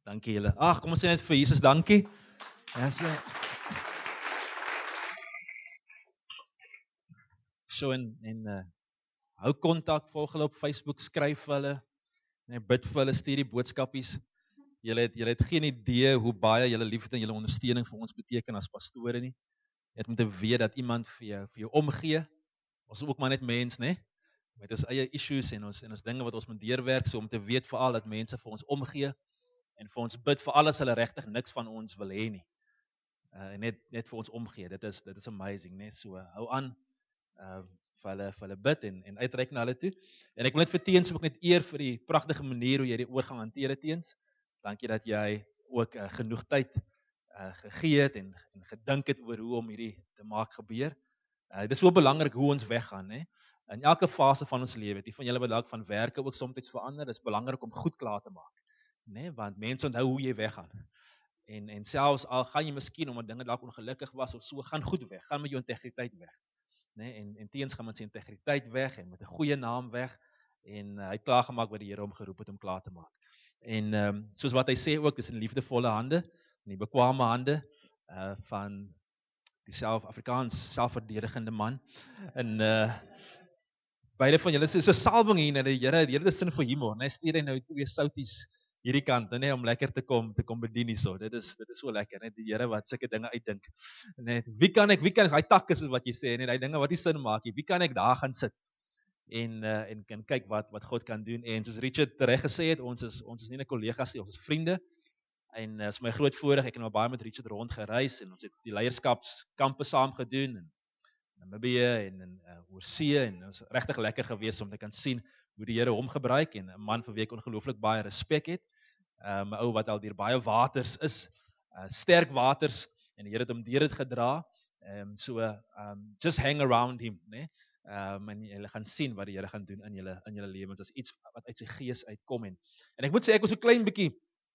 Dankie julle. Ag, kom ons sê net vir Jesus dankie. Yes. So en hou kontak, volg hulle op Facebook, skryf vir hulle, bid vir hulle, stuur die boodskapies. Julle het geen idee hoe baie julle liefde en julle ondersteuning vir ons beteken as pastore nie. Jy het om te weet dat iemand vir jou omgee. Ons is ook maar net mens, né? Met ons eie issues en ons dinge wat ons moet deurwerk, so om te weet veral dat mense vir ons omgee en vir ons bid vir alles hulle regtig niks van ons wil hê nie. En net vir ons omgee. Dit is amazing, né? So hou aan vir hulle bid en uitreik na hulle toe. En ek wil net vir Teens ook net eer vir die pragtige manier hoe jy die oorgang hanteer het, Teens. Dankie dat jy ook genoeg tyd gegee het en gedink het oor hoe om hierdie te maak gebeur. Dit is so belangrik hoe ons weggaan, né? In elke fase van ons lewe, die van julle wat dalk van werke ook soms verander, is belangrik om goed klaar te maak, né? Want mense onthou hoe jy weggaan. En selfs al gaan jy miskien omdat dinge dalk ongelukkig was of so, gaan goed weg, gaan met jou integriteit weg, né? En Teens gaan met sy integriteit weg en met 'n goeie naam weg en hy het klaar gemaak wat die Here hom geroep het om klaar te maak. En soos wat hy sê ook, dis in liefdevolle hande, in die bekwame hande van die Afrikaans selfverdedigende man. En beide van julle is 'n salwing hier, die Here het 'n sin vir humor, né? Stuur hy nou 2 souties hierdie kant, né, om lekker te kom bedien hierso. Dit is so lekker, net die Here wat sulke dinge uitdink. Net wie kan ek hy tak is wat jy sê, net hy dinge wat nie sin maak nie. Wie kan ek daar gaan sit en kan kyk wat God kan doen? En soos Richard reg gesê het, ons is nie net kollegas nie, ons is vriende. En is my groot voorreg, ek het nou baie met Richard rond gereis en ons het die leierskapskampe saam gedoen in Namibië en in Oorsee en dit was regtig lekker geweest om te kan sien hoe die Here hom gebruik en 'n man vir wie ek ongelooflik baie respek het. 'n Ou wat al deur baie waters is, sterk waters en die Here het hom deur dit gedra. Just hang around him, né? En julle gaan sien wat die Here gaan doen in julle lewens as iets wat uit sy gees uitkom en ek moet sê ek was so klein bietjie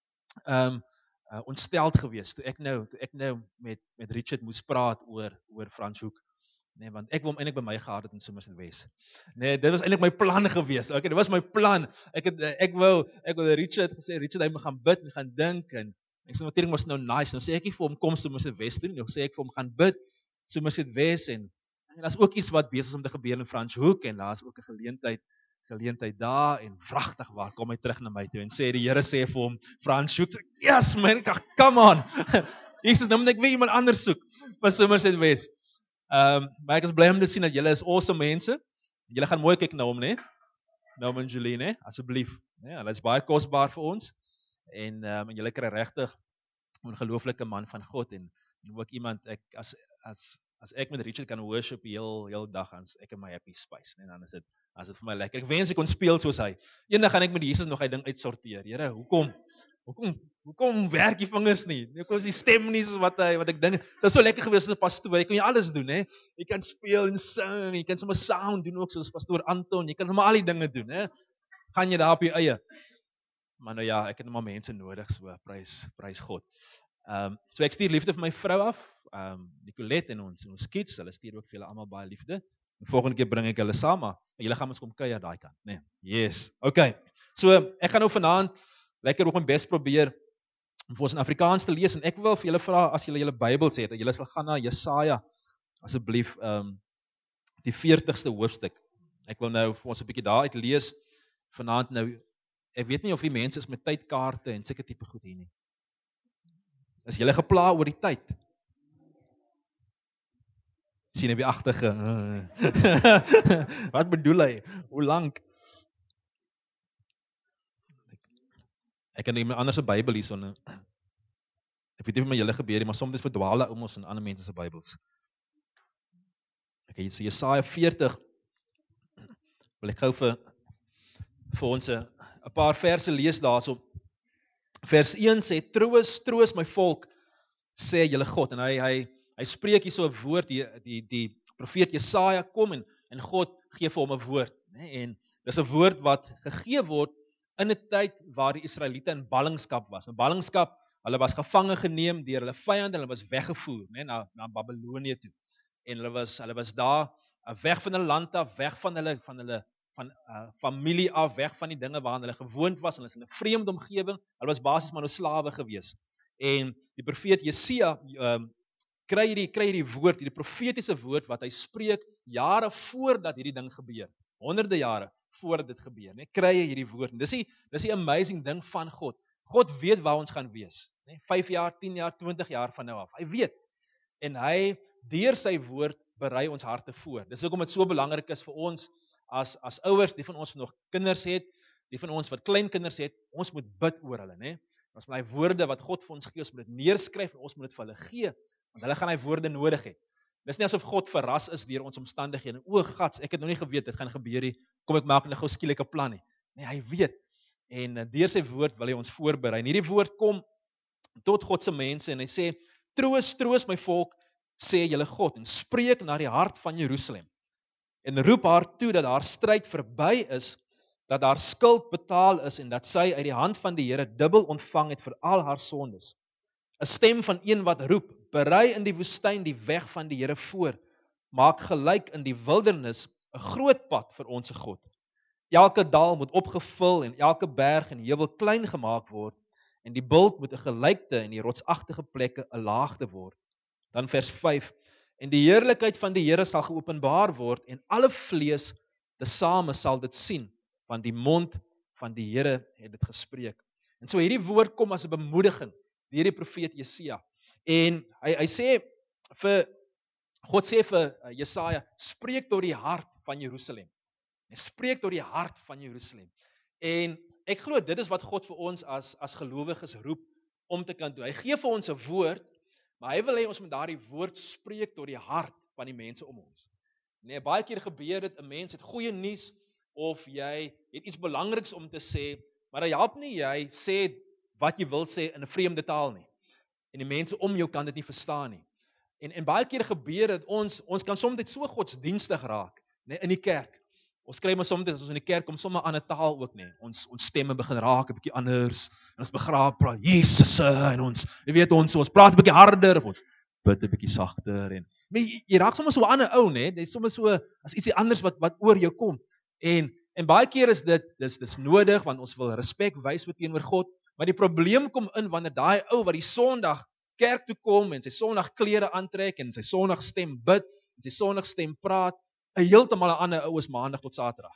ontsteld geweest toe ek nou met Richard moes praat oor Franschhoek, nee, want ek wou hom eintlik by my gehad het in Somerset West. Nee, dit was eintlik my plan geweest. Okay, dit was my plan. Ek wou Richard gesê, Richard hy moet gaan bid en gaan dink en ek sê natuurlik was nou nice. Nou sê ek nie vir hom kom Somerset West toe nie. Nou sê ek vir hom gaan bid Somerset West en daar's ook iets wat besig is om te gebeur in Franschhoek en daar's ook 'n geleentheid daar en vragtig waar kom hy terug na my toe en sê die Here sê vir hom Franschhoek, yes man, come on. Jesus, nou moet ek weer iemand anders soek vir Somerset West. Maar ek is bly om te sien dat julle is awesome mense. Julle gaan mooi kyk na hom, né? Na hom en Julie, né? Asseblief, né? Hulle is baie kosbaar vir ons en julle kry regtig 'n ongelooflike man van God en ook iemand as ek met Richard kan worship heel dag ans ek in my happy space, né? Dan is dit vir my lekker. Ek wens ek kon speel soos hy. Eendag gaan ek met Jesus nog hy ding uitsorteer. Here, hoekom werk die vingers nie? Hoekom is die stem nie so wat ek dink? Dit is so lekker gewees as 'n pastoor. Jy kan jy alles doen, hè? Jy kan speel en sing, jy kan sommer sound doen ook soos pastoor Anton. Jy kan sommer al die dinge doen, hè? Gaan jy daar op jou eie. Maar nou ja, ek het nou maar mense nodig, so prys God. So ek stuur liefde vir my vrou af, Nicolette en ons kids, hulle stuur ook vir julle almal baie liefde. En volgende keer bring ek hulle saam, maar julle gaan ons kom kuier daai kant, né? Yes. Okay. So ek gaan nou vanaand lekker op my bes probeer om vir ons in Afrikaans te lees en ek wil vir julle vra as julle Bybels het, dat julle sal gaan na Jesaja asseblief die 40ste hoofstuk. Ek wil nou vir ons 'n bietjie daaruit lees vanaand nou. Ek weet nie of die mense is met tydkaarte en sulke tipe goed hier nie. Is julle gepla oor die tyd? Sien jy agtige. Wat bedoel hy? Hoe lank? Ek kan iemand anders se Bybel hierso. Ek weet nie of met julle gebeur nie, maar soms verdwaal ou ons in ander mense se Bybels. Okay, so Jesaja 40. Wil ek gou vir ons 'n paar verse lees daarso. Vers 1 sê, troos my volk, sê julle God. En hy spreek hier so 'n woord, die profeet Jesaja kom en God gee vir hom 'n woord. En dis 'n woord wat gegee word in 'n tyd waar die Israeliete in ballingskap was. In ballingskap, hulle was gevange geneem deur hulle vyande, hulle was weggevoer, na Babelonië toe. En hulle was daar weg van hulle land af, weg van hulle van familie af, weg van die dinge waaraan hulle gewoond was, hulle is in 'n vreemde omgewing, hulle was basies maar nou slawe gewees. En die profeet Jesaja kry hierdie woord, hierdie profetiese woord wat hy spreek jare voordat hierdie ding gebeur. Honderde jare voordat dit gebeur, né? Kry hy hierdie woord. En dis die amazing ding van God. God weet waar ons gaan wees, né? 5 jaar, 10 jaar, 20 jaar van nou af. Hy weet. En hy deur sy woord berei ons harte voor. Dis hoekom dit so belangrik is vir ons as ouers, die van ons wat nog kinders het, die van ons wat kleinkinders het, ons moet bid oor hulle, né? Ons moet hy woorde wat God vir ons gee, ons moet dit neerskryf en ons moet dit vir hulle gee, want hulle gaan hy woorde nodig hê. Dis nie asof God verras is deur ons omstandighede. O, gats, ek het nog nie geweet dit gaan gebeur nie. Kom ek maak net gou skielik 'n plan nie. Nee, hy weet. En deur sy woord wil hy ons voorberei. En hierdie woord kom tot God se mense en hy sê: "Troos, troos my volk, sê julle God, en spreek na die hart van Jerusalem. En roep haar toe dat haar stryd verby is, dat haar skuld betaal is en dat sy uit die hand van die Here dubbel ontvang het vir al haar sondes. 'n Stem van een wat roep: berei in die woestyn die weg van die Here voor. Maak gelyk in die wildernis 'n groot pad vir ons God. Elke dal moet opgevul en elke berg en heuwel klein gemaak word, en die bult moet 'n gelykte en die rotsagtige plekke 'n laagte word." Dan vers 5: "En die heerlikheid van die Here sal geopenbaar word en alle vlees tesame sal dit sien, want die mond van die Here het dit gespreek." En so hierdie woord kom as 'n bemoediging deur die profeet Jesaja. En hy sê vir God sê vir Jesaja: "Spreek tot die hart van Jerusalem." En spreek tot die hart van Jerusalem. En ek glo dit is wat God vir ons as gelowiges roep om te kan doen. Hy gee vir ons 'n woord, maar hy wil hê ons moet daardie woord spreek tot die hart van die mense om ons. Nee, baie keer gebeur dit, 'n mens het goeie nuus of jy het iets belangriks om te sê, maar dit help nie jy sê wat jy wil sê in 'n vreemde taal nie. En die mense om jou kan dit nie verstaan nie. En baie keer gebeur dit, ons kan soms so godsdienstig raak, nee, in die kerk. Ons kry maar soms as ons in die kerk kom sommer 'n ander taal ook, nee. Ons stemme begin raak 'n bietjie anders en ons begin praat Jesus en ons, jy weet ons praat 'n bietjie harder of ons bid 'n bietjie sagter en jy raak sommer so 'n ander ou, nee. Dit is sommer so as ietsie anders wat oor jou kom. En baie keer is dis nodig want ons wil respek wys teenoor God, maar die probleem kom in wanneer daai ou wat die Sondag kerk toe kom en sy Sondag klere aantrek en sy Sondag stem bid en sy Sondag stem praat, 'n heeltemal 'n ander ou is Maandag tot Saterdag.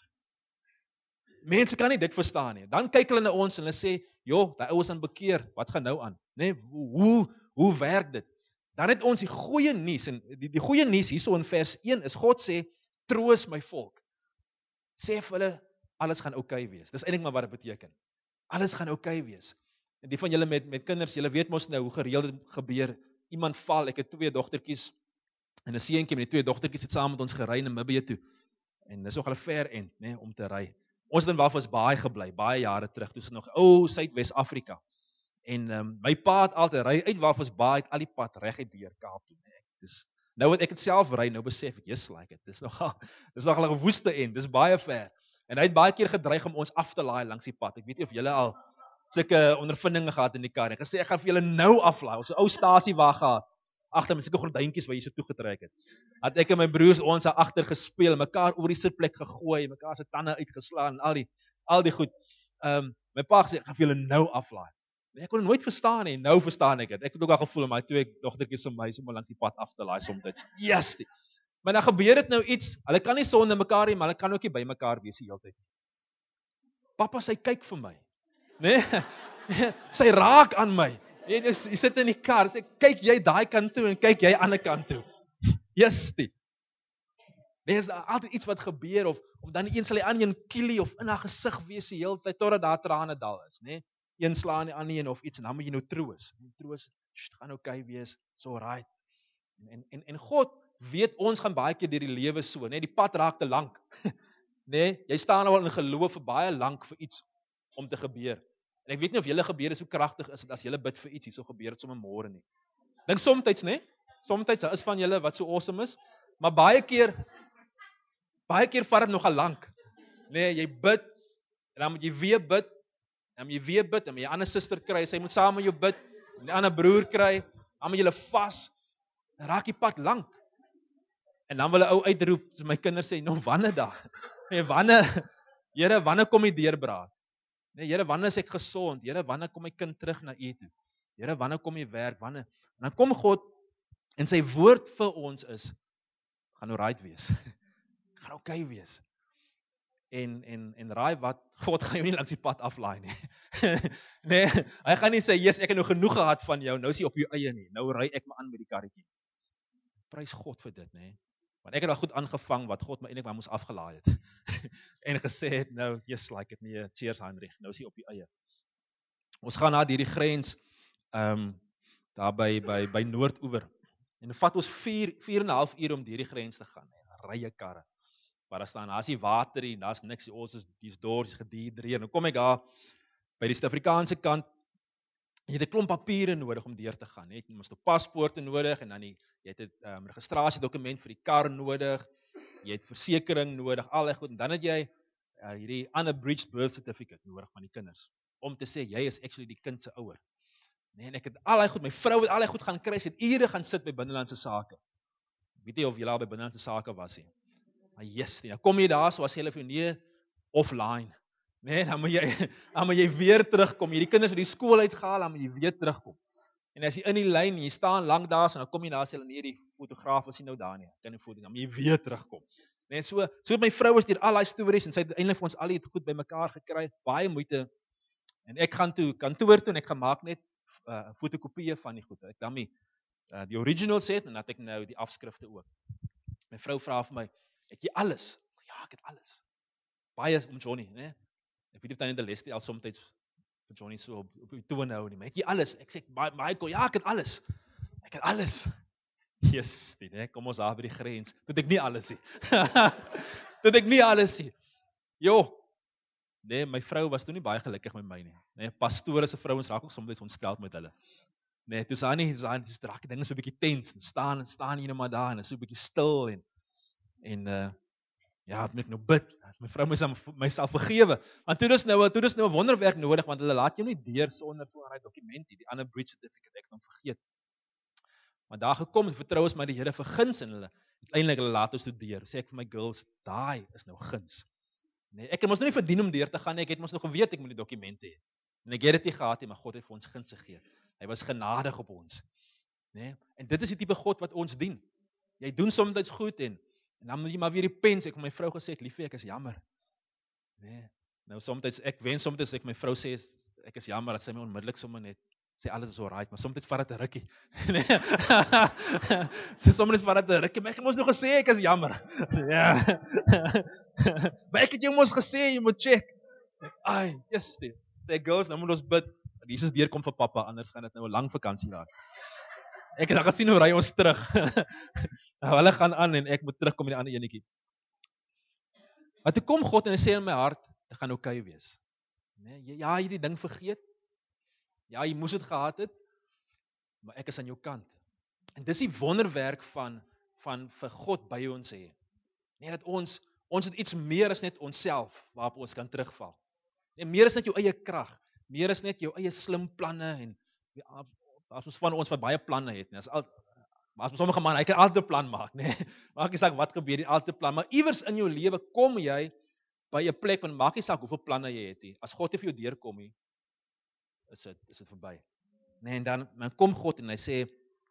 Mense kan nie dit verstaan nie. Dan kyk hulle na ons en hulle sê, "Joh, daai ou is aan bekeer, wat gaan nou aan?" Nê? Hoe werk dit? Dan het ons die goeie nuus en die goeie nuus hierso in vers 1 is God sê, "Troos my volk." Sê vir hulle alles gaan oukei wees. Dis eintlik maar wat dit beteken. Alles gaan oukei wees. En die van julle met kinders, julle weet mos nou hoe gereeld dit gebeur. Iemand val, ek het 2 dogtertjies en 'n seentjie met die 2 dogtertjies het saam met ons gery na Namibië toe. En dis nog al 'n ver end, nê, om te ry. Ons het in Wafels baie gebly, baie jare terug, toe is nog Suidwes-Afrika. En my pa het altyd ry uit Wafels Baai uit al die pad reguit deur Kaap toe. Dis nou wat ek dit self ry, nou besef ek, yes, like it. Dis nogal 'n woeste end, dis baie ver. En hy het baie keer gedreig om ons af te laai langs die pad. Ek weet nie of julle al sulke ondervindinge gehad in die kar nie. Gesê ek gaan vir julle nou aflaai. Ons 'n ou stasiewag gehad. Agter met sulke gordyntjies wat jy so toegetrek het. Het ek en my broers ons daar agter gespeel, mekaar oor die sitplek gegooi, mekaar se tande uitgeslaan, al die goed. My pa sê ek gaan vir julle nou aflaai. Ek kon nooit verstaan nie. Nou verstaan ek dit. Ek het ook al gevoel om my 2 dogtertjies van my sommer langs die pad af te laai soms. Yes. Maar dan gebeur dit nou iets. Hulle kan nie sonder mekaar nie, maar hulle kan ook nie by mekaar wees die hele tyd. Pappa sy kyk vir my. Nee. Sy raak aan my. Jy sit in die kar, sê kyk jy daai kant toe en kyk jy ander kant toe. Yes. Dis altyd iets wat gebeur of dan een sal die ander een kielie of in haar gesig wees die hele tyd totdat daar trane dal is, né? Een slaan die ander een of iets en dan moet jy nou troos. Troos, gaan oukei wees, so right. En God weet ons gaan baie keer deur die lewe so, né? Die pad raak te lank. Né? Jy staan nou al in geloof vir baie lank vir iets om te gebeur. En ek weet nie of julle gebede so kragtig is as julle bid vir iets, hierso gebeur dit sommer môre nie. Dink somtyds, né? Somtyds is van julle wat so awesome is, maar baie keer vat dit nogal lank. Nee, jy bid en dan moet jy weer bid, dan moet jy weer bid, en jy 'n ander suster kry, sy moet saam met jou bid, en 'n ander broer kry, dan moet julle vas. Dan raak die pad lank. En dan wil 'n ou uitroep, so my kinders sê, "Nou wanneer dan?" Nee, wanneer Here, wanneer kom die deurbraak? Nee, Here, wanneer is ek gesond? Here, wanneer kom my kind terug na U toe? Here, wanneer kom die werk? Wanneer? En dan kom God en sy woord vir ons is gaan nou right wees. Gaan okay wees. En raai wat, God gaan jou nie langs die pad aflaai nie. Nee, hy gaan nie sê, "Jesus, ek het nou genoeg gehad van jou, nou is jy op jou eie nie. Nou ry ek maar aan met die karretjie." Prys God vir dit, nê. Want ek het al goed aangevang wat God my eintlik maar moes afgelaai het. En gesê het, "Nou, yes, like it nie, cheers Heinrich, nou is jy op jou eie." Ons gaan na hierdie grens daar by Noordoewer. En dit vat ons 4,5 uur om hierdie grens te gaan. En rye karre. Maar daar staan, daar's die water hier, daar's niks, ons is dis dors, dis gedehidreer. Nou kom ek daar by die Suid-Afrikaanse kant. Jy het 'n klomp papiere nodig om deur te gaan. Jy het mos 'n paspoort nodig en dan jy het 'n registrasiedokument vir die kar nodig. Jy het versekering nodig, al die goed. En dan het jy hierdie unabridged birth certificate nodig van die kinders om te sê jy is actually die kind se ouer. Nee, en ek het al die goed, my vrou het al die goed gaan kry, sy het ure gaan sit by binnelandse sake. Weet jy of jy al by binnelandse sake was nie? Maar yes, dan kom jy daar, so as jy hulle vir nee offline. Nee, dan moet jy weer terugkom. Hierdie kinders uit die skool uitgehaal, dan moet jy weer terugkom. En as jy in die lyn, jy staan lank daar, so dan kom jy daar, sê hulle nee, die fotograaf is nie nou daar nie. Kan nie foto, dan moet jy weer terugkom. Nee, so my vrou is deur al daai stories en sy het eintlik vir ons al die goed bymekaar gekry, baie moeite. En ek gaan toe kantoor toe en ek gaan maak net fotokopieë van die goed. Ek dan die originals het en dat ek nou die afskrifte ook. My vrou vra vir my, "Het jy alles?" Ja, ek het alles. Baie om Johnny, né? Ek weet nie of tannie Deleste al soms vir Johnny so op die tone hou nie, maar het jy alles? Ek sê, "Michael, ja, ek het alles." Ek het alles. Jesus, né? Kom ons daar by die grens. Toe ek nie alles nie. Toe ek nie alles nie. Jo. Nee, my vrou was toe nie baie gelukkig met my nie. Nee, pastore se vrouens raak ook soms ontsteld met hulle. Nee, toe staan nie, dis raak dinge so 'n bietjie tens. Staan jy nou maar daar en is so 'n bietjie stil en ja, het moet ek nou bid. My vrou moet myself vergewe. Want toe is nou 'n wonderwerk nodig want hulle laat jou nie deur sonder so 'n daai dokument hier, die ander breach certificate, ek het hom vergeet. Maar daar gekom en vertrou ons my die Here vir guns en hulle uiteindelik hulle laat ons toe deur. Sê ek vir my girls, daai is nou guns. Nee, ek het mos nou nie verdien om deur te gaan nie. Ek het mos nog geweet ek moet die dokumente hê. En ek het dit nie gehad nie, maar God het vir ons guns gegee. Hy was genadig op ons. Nee, en dit is die tipe God wat ons dien. Jy doen soms goed en dan moet jy maar weer die pens. Ek het my vrou gesê, "Liefie, ek is jammer." Nee, nou soms ek wens soms ek my vrou sê ek is jammer dat sy my onmiddellik sommer net sê alles is alright, maar soms vat dit 'n rukkie. Nee. Sy soms vat dit 'n rukkie, maar ek het mos nog gesê ek is jammer. Ja. Maar ek het jou mos gesê jy moet check. Ai, yes, die girls, nou moet ons bid. Jesus deurkom vir pappa, anders gaan dit nou 'n lang vakansie raak. Ek het al gesien hoe ry ons terug. Nou hulle gaan aan en ek moet terugkom met die ander enetjie. Maar toe kom God en hy sê in my hart, dit gaan okay wees. Nee, ja, jy die ding vergeet. Ja, jy moes dit gehad het, maar ek is aan jou kant. En dis die wonderwerk van vir God by ons hê. Nee, dat ons het iets meer as net onsself waarop ons kan terugval. Nee, meer as net jou eie krag, meer as net jou eie slim planne en as ons van ons wat baie planne het, nee, maar as sommige man, hy kan altyd 'n plan maak, nee. Maak nie saak wat gebeur, die altyd plan, maar iewers in jou lewe kom jy by 'n plek want maak nie saak hoeveel planne jy het nie. As God nie vir jou deurkom nie, is dit verby. Nee, en dan kom God en hy sê,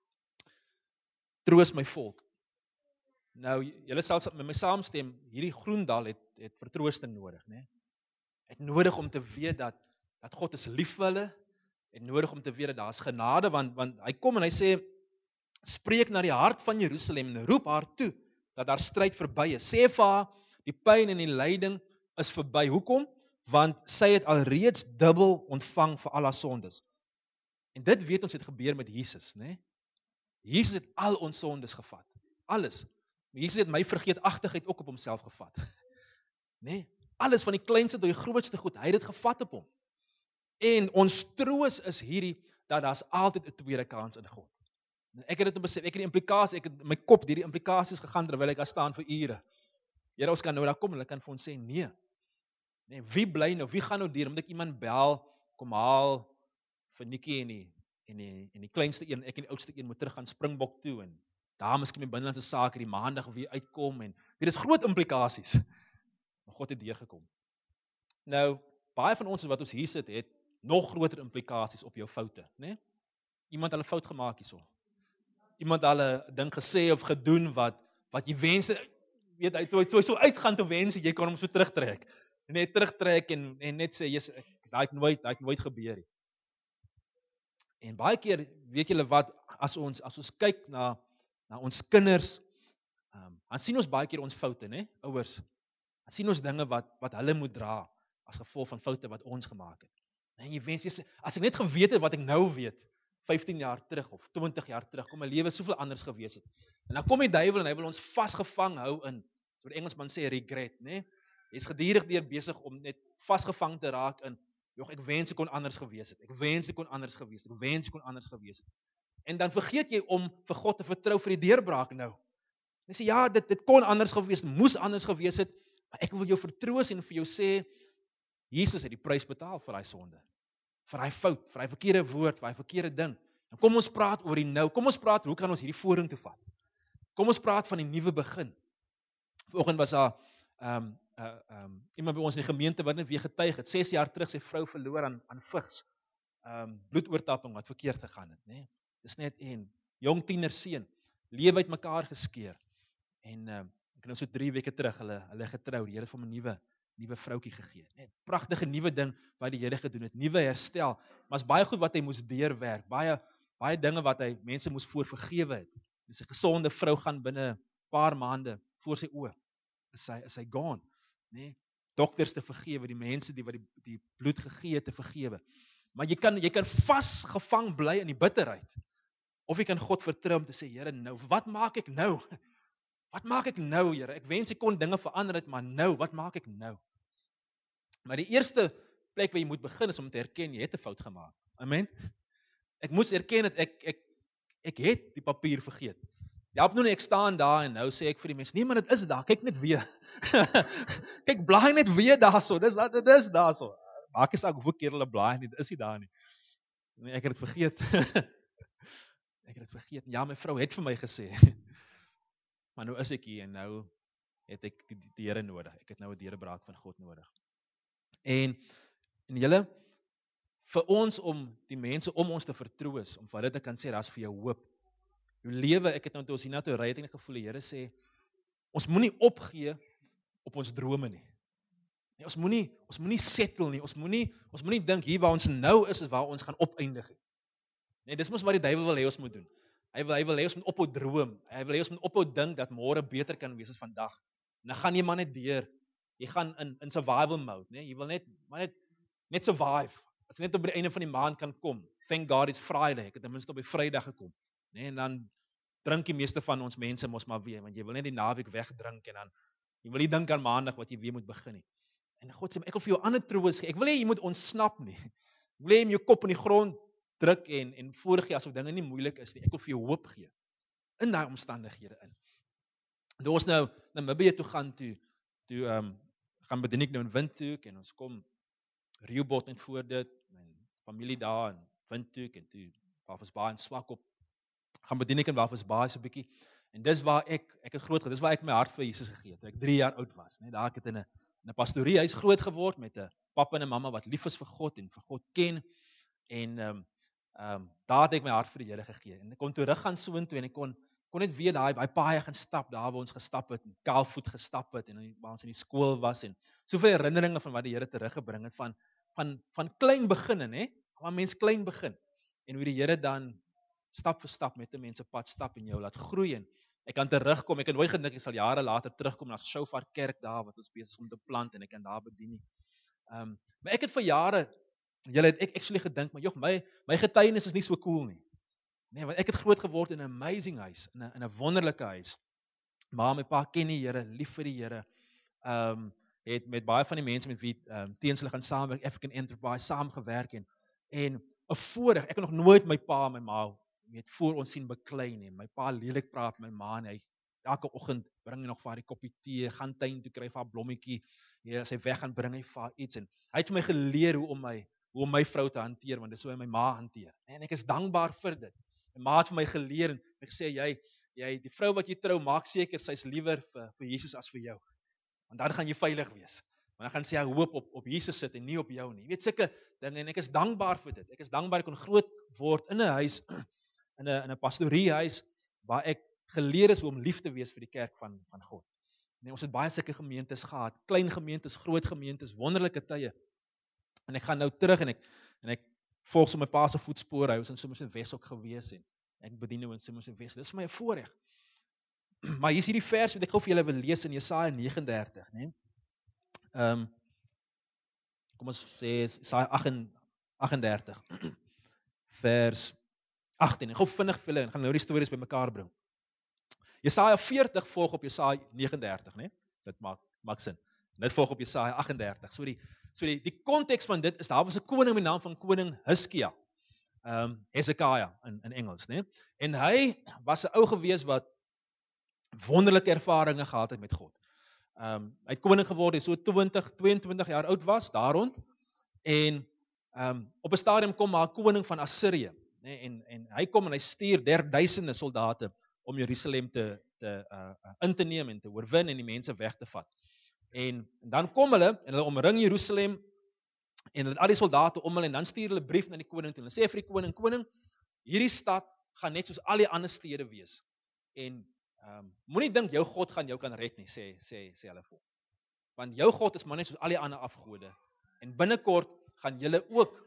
troos my volk. Nou, julle sal met my saamstem, hierdie Groendal het vertroosting nodig, né? Het nodig om te weet dat God is lief vir hulle, het nodig om te weet dat daar is genade, want hy kom en hy sê, spreek na die hart van Jerusalem en roep haar toe, dat haar stryd verby is. Sê vir haar, die pyn en die lyding is verby. Hoekom? Want sy het alreeds dubbel ontvang vir al haar sondes. En dit weet ons het gebeur met Jesus, né? Jesus het al ons sondes gevat. Alles. Jesus het my vergeetachtigheid ook op homself gevat. Nee, alles van die kleinste tot die grootste goed, hy het dit gevat op hom. En ons troos is hierdie, dat daar's altyd 'n tweede kans in God. Ek het dit besef, ek het die implikasie, ek het in my kop hierdie implikasies gegaan, terwyl ek daar staan vir ure. Here, ons kan nou daar kom, en hulle kan vir ons sê, nee, wie bly nou, wie gaan nou deur, moet ek iemand bel, kom haal, vir Nikkie en die kleinste een, ek en die oudste een moet terug gaan Springbok toe, en daar miskien my binnelandse sake die maandag weer uitkom, en dit is groot implikasies. Maar God het deurgekom. Nou, baie van ons wat ons hier sit, het nog groter implikasies op jou foute, né? Iemand hulle fout gemaak hierso. Iemand hulle ding gesê of gedoen wat jy wens, weet hy toe so uitgaan toe wens jy kon hom so terugtrek. Net terugtrek en net sê jy's daai het nooit gebeur nie. En baie keer weet julle wat as ons kyk na ons kinders, dan sien ons baie keer ons foute, né? Ouers, dan sien ons dinge wat hulle moet dra as gevolg van foute wat ons gemaak het. En jy wens as ek net geweet het wat ek nou weet, 15 jaar terug of 20 jaar terug, kom my lewe soveel anders gewees het. En dan kom die duiwel en hy wil ons vasgevang hou in, so die Engelsman sê regret, né? Jy's gedurig deur besig om net vasgevang te raak in, ek wens ek kon anders gewees het. Ek wens ek kon anders gewees het. Ek wens ek kon anders gewees het. En dan vergeet jy om vir God te vertrou vir die deurbraak nou. Jy sê ja, dit kon anders gewees het, moes anders gewees het, maar ek wil jou vertroos en vir jou sê Jesus het die prys betaal vir daai sonde. Vir daai fout, vir daai verkeerde woord, vir daai verkeerde ding. En kom ons praat oor die nou. Kom ons praat hoe kan ons hierdie vorentoe vat? Kom ons praat van die nuwe begin. Vanoggend was daar iemand by ons in die gemeente wat net weer getuig het. 6 jaar terug sy vrou verloor aan vigs. Bloedoortapping wat verkeerd gegaan het, né? Dis net een jong tienerseun, lewe uit mekaar geskeur. En ek nou so 3 weke terug hulle getrou. Die Here het vir hom 'n nuwe vroutjie gegee. Net pragtige nuwe ding wat die Here gedoen het, nuwe herstel. Maar's baie goed wat hy moes deurwerk, baie dinge wat hy mense moes voor vergewe het. Dis 'n gesonde vrou gaan binne 'n paar maande voor sy oë. Is hy gone, né? Dokters te vergewe, die mense wat die bloed gegee het te vergewe. Maar jy kan vasgevang bly in die bitterheid. Of jy kan God vertrou om te sê, Here, nou, wat maak ek nou? Wat maak ek nou, Here? Ek wens ek kon dinge verander het, maar nou, wat maak ek nou? Maar die eerste plek waar jy moet begin is om te erken jy het 'n fout gemaak. Amen. Ek moes erken dat ek het die papier vergeet. Ja, op nou ek staan daar en nou sê ek vir die mense, nee man, dit is daar, kyk net weer. Kyk, blaai net weer daarso. Dit is daarso. Maak nie saak hoeveel keer hulle blaai nie, dit is nie daar nie. Nee, ek het dit vergeet. Ek het dit vergeet. Ja, my vrou het vir my gesê. Maar nou is ek hier en nou het ek die Here nodig. Ek het nou 'n deurbraak van God nodig. En julle, vir ons om die mense om ons te vertroos, om vir hulle te kan sê, daar's vir jou hoop. Jou lewe, ek het nou toe ons hiernatoe ry, het ek gevoel die Here sê, ons moenie opgee op ons drome nie. Nee, ons moenie settle nie. Ons moenie dink hier waar ons nou is waar ons gaan opeindig nie. Nee, dis mos wat die duiwel wil hê ons moet doen. Hy wil hê ons moet ophou droom. Hy wil hê ons moet ophou dink dat môre beter kan wees as vandag. En dan gaan jy maar net deur. Jy gaan in survival mode, né? Jy wil net survive. As jy net op die einde van die maand kan kom. Thank God it's Friday. Ek het ten minste op die Vrydag gekom. Nee, en dan drink die meeste van ons mense mos maar weer, want jy wil net die naweek wegdrink en dan jy wil nie dink aan maandag wat jy weer moet begin nie. En God sê, ek wil vir jou ander troos gee. Ek wil hê jy moet ontsnap nie. Ek wil hê jy moet jou kop in die grond druk en voorgee asof dinge nie moeilik is nie. Ek wil vir jou hoop gee in daai omstandighede in. Toe ons nou Namibië toe gaan gaan bedien ek nou in Windhoek en ons kom Rehoboth net voor dit, my familie daar in Windhoek en toe Walvisbaai en Swakop gaan bedien ek in Walvisbaai so 'n bietjie. En dis waar ek het groot geword. Dis waar ek my hart vir Jesus gegee het. Toe ek 3 jaar oud was, né? Daar ek het in 'n pastoriehuis groot geword met 'n pappa en 'n mamma wat lief is vir God en vir God ken. En daar het ek my hart vir die Here gegee. En ek kon terug gaan soontoe en ek kon net weer daai paaie gaan stap, daar waar ons gestap het, en kaalvoet gestap het en waar ons in die skool was en soveel herinneringe van wat die Here teruggebring het van klein beginne, né? Waar mens klein begin en hoe die Here dan stap vir stap met 'n mens se pad stap en jou laat groei en ek kan terugkom. Ek het nooit gedink ek sal jare later terugkom na Shofar Kerk daar wat ons besig is om te plant en ek kan daar bedien nie. Maar ek het vir jare, julle het ek actually gedink, maar my getuienis is nie so cool nie. Nee, want ek het groot geword in 'n amazing huis, in 'n wonderlike huis. Maar my pa ken die Here, lief vir die Here. Het met baie van die mense met wie teens hulle gaan saamwerk, African Enterprise saamgewerk en 'n voorreg. Ek het nog nooit my pa en my ma voor ons sien beklei nie. My pa lelik praat met my ma en hy elke oggend bring hy nog vir haar 'n koppie tee, gaan tuin toe kry vir haar blommetjie. Ja, as hy weg gaan bring hy vir haar iets en hy het vir my geleer hoe om my vrou te hanteer, want dis hoe hy my ma hanteer. En ek is dankbaar vir dit. My ma het vir my geleer en ek sê jy die vrou wat jy trou, maak seker sy's liewer vir Jesus as vir jou. Want dan gaan jy veilig wees. Want dan gaan sy hoop op Jesus sit en nie op jou nie. Jy weet sulke dinge en ek is dankbaar vir dit. Ek is dankbaar ek kon groot word in 'n huis in 'n pastoriehuis waar ek geleer is hoe om lief te wees vir die kerk van God. Nee, ons het baie sulke gemeentes gehad, klein gemeentes, groot gemeentes, wonderlike tye. En ek gaan nou terug en ek volg so my pa se voetspore. Hy was in Somerset West ook gewees en ek bedien nou in Somerset West. Dis vir my 'n voorreg. Maar hier is hierdie vers wat ek gou vir julle wil lees in Jesaja 39, né? Kom ons sê Jesaja 38 vers 18. Ek gou vinnig vir julle en gaan nou die stories bymekaar bring. Jesaja 40 volg op Jesaja 39, né? Dit maak sin. Dit volg op Jesaja 38. So die konteks van dit is daar was 'n koning met die naam van koning Hizkia. Hezekiah in Engels, né? En hy was 'n ou gewees wat wonderlike ervarings gehad het met God. Hy het koning geword, hy so 22 jaar oud was, daar rond. En op 'n stadium kom maar 'n koning van Assirië, né? En hy kom en hy stuur duisende soldate om Jerusalem in te neem en te oorwin en die mense weg te vat. En dan kom hulle en hulle omring Jerusalem en hulle het al die soldate om hulle en dan stuur hulle 'n brief na die koning toe. Hulle sê vir die koning, hierdie stad gaan net soos al die ander stede wees. En moenie dink jou God gaan jou kan red nie, sê hulle vir hom. Want jou God is maar net soos al die ander afgode. En binnekort gaan julle ook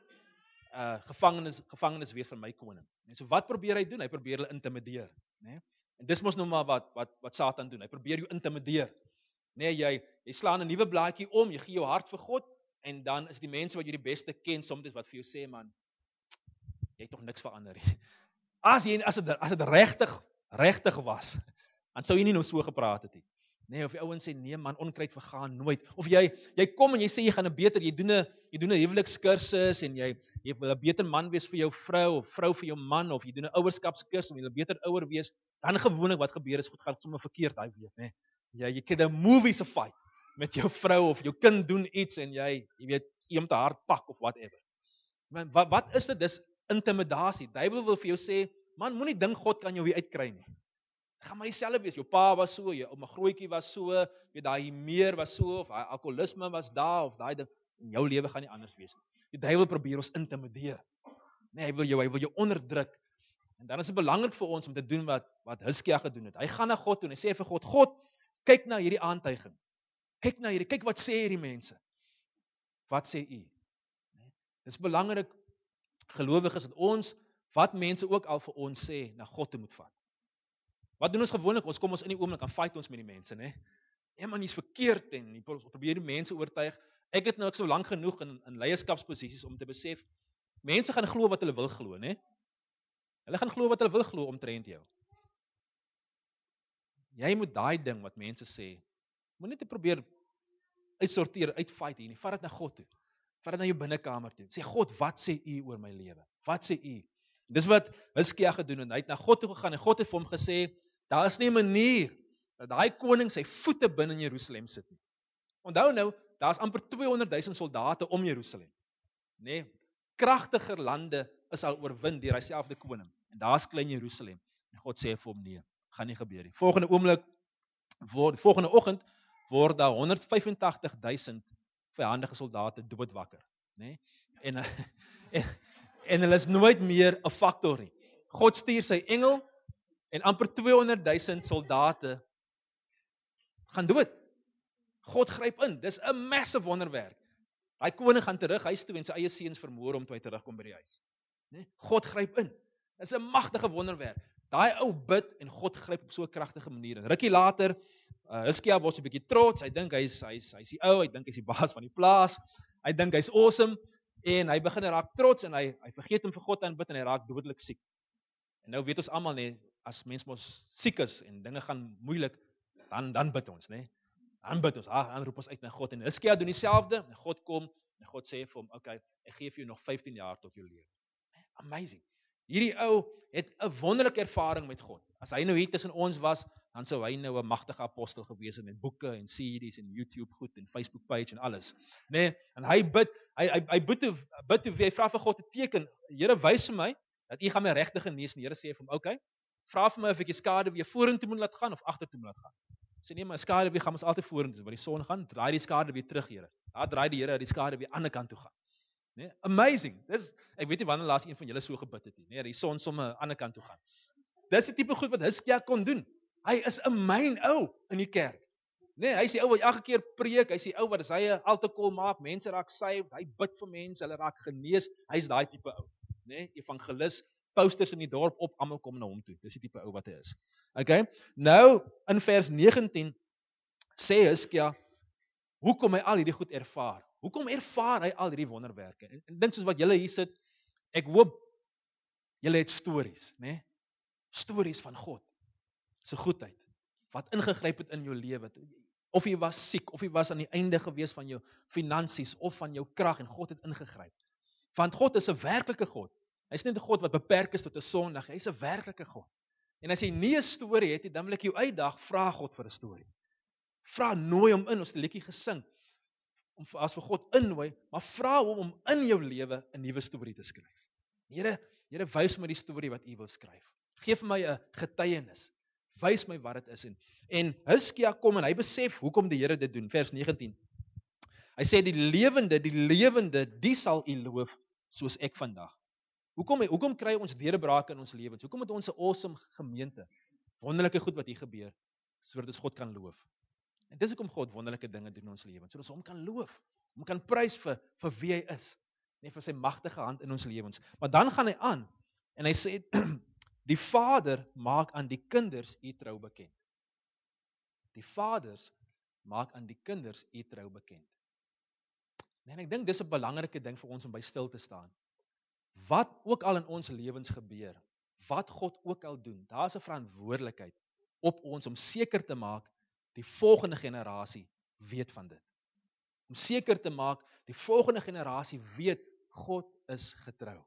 gevangenes wees van my koning. En so wat probeer hy doen? Hy probeer hulle intimideer, né? En dis mos nou maar wat Satan doen. Hy probeer jou intimideer. Nee, jy slaan 'n nuwe blaadjie om, jy gee jou hart vir God en dan is die mense wat jy die beste ken soms wat vir jou sê man, jy het tog niks verander nie. As dit regtig was, dan sou jy nie nou so gepraat het nie. Nee, of die ouens sê nee man, onkruid vergaan nooit. Of jy kom en jy sê jy gaan 'n beter, jy doen 'n huwelikskursus en jy wil 'n beter man wees vir jou vrou of vrou vir jou man of jy doen 'n ouerskapskursus om jy 'n beter ouer wees. Dan gewoonlik wat gebeur is goed gaan sommer verkeerd daai week, né? Jy kyk 'n movie se fight met jou vrou of jou kind doen iets en jy weet iemand te hard pak of whatever. Man, wat is dit? Dis intimidasie. Duiwel wil vir jou sê, man, moenie dink God kan jou weer uitkry nie. Gaan maar dieselfde wees. Jou pa was so, jou ouma grootjie was so, weet daai meer was so of daai alkoholisme was daar of daai ding in jou lewe gaan nie anders wees nie. Die duiwel probeer ons intimideer. Nee, hy wil jou onderdruk. En dan is dit belangrik vir ons om te doen wat Hizkia gedoen het. Hy gaan na God toe en hy sê vir God, kyk na hierdie aantuiging. Kyk wat sê hierdie mense. Wat sê u? Dit is belangrik gelowiges dat ons wat mense ook al vir ons sê na God toe moet vat. Wat doen ons gewoonlik? Ons kom in die oomblik en fight ons met die mense, né? Ja man, jy's verkeerd en ons probeer die mense oortuig. Ek het nou so lank genoeg in leierskapsposisies om te besef mense gaan glo wat hulle wil glo, né? Hulle gaan glo wat hulle wil glo omtrent jou. Jy moet daai ding wat mense sê, moet net probeer uitsorteer, uitfight hier nie. Vat dit na God toe. Vat dit na jou binnekamer toe. Sê God, wat sê u oor my lewe? Wat sê u? Dis wat Hizkia gedoen en hy het na God toe gegaan en God het vir hom gesê, daar is nie 'n manier dat daai koning sy voete binne in Jerusalem sit nie. Onthou nou, daar's amper 200,000 soldate om Jerusalem. Nee, kragtiger lande is al oorwin deur hy selfde koning. En daar's klein Jerusalem. En God sê vir hom nee, gaan nie gebeur nie. Volgende oggend word daar 185,000 vyandige soldate doodwakker, né? En hulle is nooit meer 'n faktor nie. God stuur sy engel en amper 200,000 soldate gaan dood. God gryp in. Dis 'n massive wonderwerk. Daai koning gaan terug huis toe en sy eie seuns vermoor om toe hy terugkom by die huis. Né? God gryp in. Dis 'n magtige wonderwerk. Daai ou bid en God gryp op so 'n kragtige manier. En rukkie later, Hizkia word 'n bietjie trots. Hy dink hy's die ou, hy dink hy's die baas van die plaas. Hy dink hy's awesome en hy begin raak trots en hy vergeet om vir God aanbid en hy raak dodelik siek. En nou weet ons almal nee, as mens mos siek is en dinge gaan moeilik, dan bid ons, né? Dan bid ons, dan roep ons uit na God en Hizkia doen dieselfde en God kom en God sê vir hom, okay, ek gee vir jou nog 15 jaar tot jou lewe. Amazing. Hierdie ou het 'n wonderlike ervaring met God. As hy nou hier tussen ons was, dan sou hy nou 'n magtige apostel gewees het met boeke en series en YouTube goed en Facebook page en alles. Nee, en hy bid toe hy vra vir God 'n teken. Here, wys vir my dat U gaan my regtig genees en die Here sê vir hom, okay, vra vir my of ek die skade weer vorentoe moet laat gaan of agtertoe moet laat gaan. Sê nee, maar skade weer gaan ons altyd vorentoe, waar die son gaan, draai die skade weer terug, Here. Daar draai die Here uit die skade weer aan die ander kant toe gaan. Nee, amazing. Ek weet nie wanneer laas een van julle so gebid het nie. Nee, die son sommer aan die ander kant toe gaan. Dis die tipe goed wat Hizkia kon doen. Hy is 'n myn ou in die kerk. Nee, hy is die ou wat elke keer preek, hy is die ou wat as hy 'n altaar maak, mense raak saved, hy bid vir mense, hulle raak genees. Hy's daai tipe ou. Nee, evangelis, posters in die dorp op, almal kom na hom toe. Dis die tipe ou wat hy is. Okay? Nou in vers 19 sê Hizkia, hoekom hy al hierdie goed ervaar? Hoekom ervaar hy al hierdie wonderwerke? En dink soos wat julle hier sit, ek hoop julle het stories, né? Stories van God se goedheid wat ingegryp het in jou lewe. Of jy was siek, of jy was aan die einde gewees van jou finansies of van jou krag en God het ingegryp. Want God is 'n werklike God. Hy's nie 'n God wat beperk is tot 'n Sondag, hy's 'n werklike God. En as jy nie 'n storie het nie, dan wil ek jou uitdaag, vra God vir 'n storie. Vra, nooi hom in, ons het 'n liedjie gesing. As vir God innooi, maar vra hom om in jou lewe 'n nuwe storie te skryf. Here, wys my die storie wat U wil skryf. Geef my 'n getuienis. Wys my wat dit is. En Hizkia kom en hy besef hoekom die Here dit doen. Vers 19. Hy sê die lewende, die sal U loof soos ek vandag. Hoekom kry ons deurbrake in ons lewens? Hoekom het ons 'n awesome gemeente? Wonderlike goed wat hier gebeur, sodat ons God kan loof. En dis hoekom God wonderlike dinge doen in ons lewens, sodat ons hom kan loof, hom kan prys vir wie hy is, net vir sy magtige hand in ons lewens. Maar dan gaan hy aan en hy sê die Vader maak aan die kinders U trou bekend. Die vaders maak aan die kinders U trou bekend. En ek dink dis 'n belangrike ding vir ons om by stil te staan. Wat ook al in ons lewens gebeur, wat God ook al doen, daar's 'n verantwoordelikheid op ons om seker te maak die volgende generasie weet van dit. Om seker te maak die volgende generasie weet God is getrou.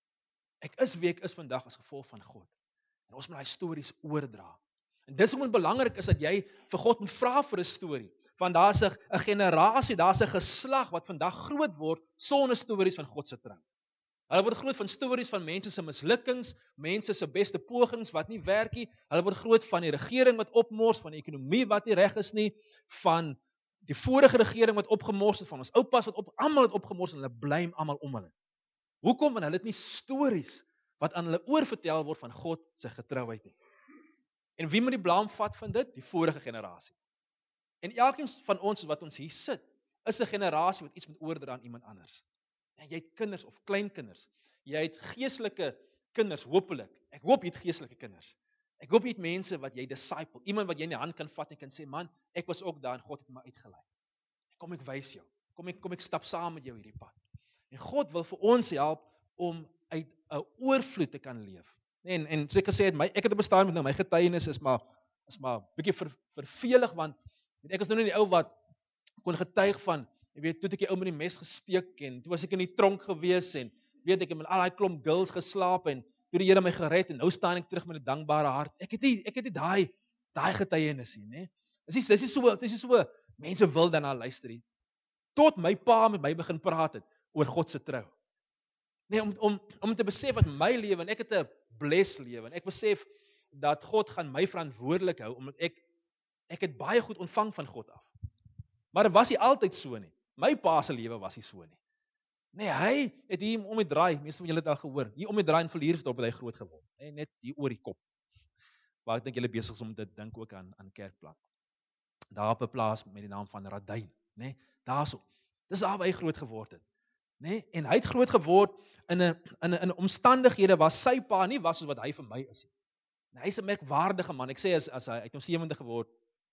Ek is wie ek is vandag as gevolg van God. En ons moet daai stories oordra. En dis hoekom dit belangrik is dat jy vir God moet vra vir 'n storie. Want daar's 'n generasie, daar's 'n geslag wat vandag groot word sonder stories van God se trou. Hulle word groot van stories van mense se mislukkings, mense se beste pogings wat nie werk nie. Hulle word groot van die regering wat opmors, van die ekonomie wat nie reg is nie, van die vorige regering wat opgemors het, van ons oupas wat almal het opgemors en hulle blame almal om hulle. Hoekom? Want hulle het nie stories wat aan hulle oorvertel word van God se getrouheid nie. En wie moet die blame vat van dit? Die vorige generasie. En elkeen van ons wat ons hier sit, is 'n generasie wat iets moet oordra aan iemand anders. En jy het kinders of kleinkinders. Jy het geestelike kinders, hopelik. Ek hoop jy het geestelike kinders. Ek hoop jy het mense wat jy disciple, iemand wat jy in die hand kan vat en kan sê, man, ek was ook daar en God het my uitgelei. Kom ek wys jou. Kom ek stap saam met jou hierdie pad. En God wil vir ons help om uit 'n oorvloed te kan leef. En soos ek gesê het, ek het op 'n stadium met my getuienis is maar bietjie vervelig, want ek is nou nie die ou wat kon getuig van, jy weet, toe ek die ou met die mes gesteek en toe was ek in die tronk gewees en weet ek het met al daai klomp girls geslaap en toe die Here my gered en nou staan ek terug met 'n dankbare hart. Ek het nie daai getuienis nie, né? Dis nie so mense wil daarna luister nie. Tot my pa met my begin praat het oor God se trou. Nee, om te besef dat my lewe en ek het 'n blessed lewe en ek besef dat God gaan my verantwoordelik hou omdat ek het baie goed ontvang van God af. Maar dit was nie altyd so nie. My pa se lewe was nie so nie. Nee, hy het hier om die draai, meeste van julle het al gehoor, hier om die draai in Villiersdorp het hy groot geword. Nee, net hier oor die kop. Waar ek dink julle besig is om te dink ook aan Kerkplan. Daar op 'n plaas met die naam van Radyn, né? Daarso. Dis daar waar hy groot geword het. Né? En hy het groot geword in omstandighede waar sy pa nie was soos wat hy vir my is nie. En hy's 'n merkwaardige man. Ek sê as hy het 70 geword,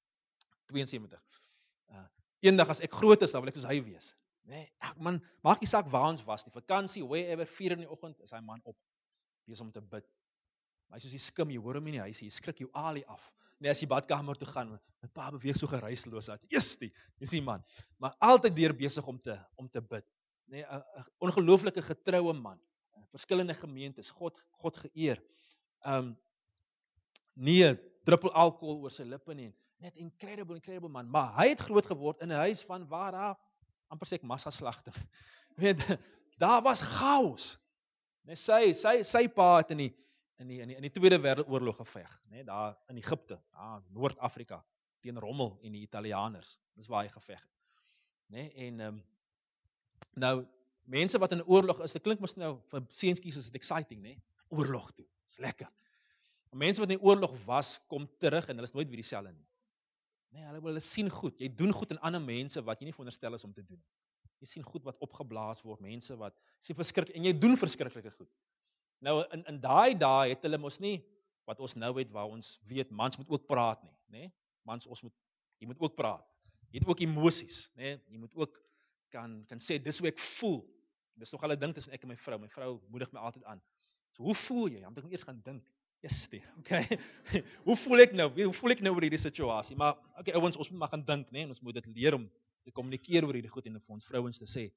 72. Eendag as ek groot is, dan wil ek soos hy wees. Nee, man, maak nie saak waar ons was nie. Vakansie, wherever, 4 in die oggend is hy man op, besig om te bid. Maar hy soos die skim, jy hoor hom in die huis, jy skrik jou alie af. Nee, as jy badkamer toe gaan, my pa beweeg so geruisloos uit. Dis die man. Maar altyd deur besig om te bid. Nee, 'n ongelooflike getroue man. Verskillende gemeentes, God geëer. Nie druppel alkohol oor sy lippe nie. Net incredible man. Maar hy het groot geword in 'n huis van waar daar amper sê ek massaslagting. Weet, daar was chaos. Nee, sy pa het in die Tweede Wêreldoorlog geveg, nee, daar in Egipte, Noord-Afrika teen Rommel en die Italianers. Dis waar hy geveg het. né? En nou mense wat in 'n oorlog is, dit klink mos nou vir seentjies is dit exciting, né? Oorlog toe. Dis lekker. Mense wat in die oorlog was, kom terug en hulle is nooit weer dieselfde nie. Nee, hulle sien goed. Jy doen goed aan ander mense wat jy nie veronderstel is om te doen. Jy sien goed wat opgeblaas word, mense wat sien verskriklik en jy doen verskriklike goed. Nou in daai dae het hulle mos nie wat ons nou weet waar ons weet mans moet ook praat nie, né? Mans jy moet ook praat. Jy het ook emosies, né? Jy moet ook kan sê dis hoe ek voel. Dis nog al 'n ding tussen ek en my vrou. My vrou moedig my altyd aan. So hoe voel jy? Want ek moet eers gaan dink. Yes, okay. Hoe voel ek nou oor hierdie situasie? Maar okay, ouens, ons moet maar gaan dink, né? Ons moet dit leer om te kommunikeer oor hierdie goed en vir ons vrouens te sê.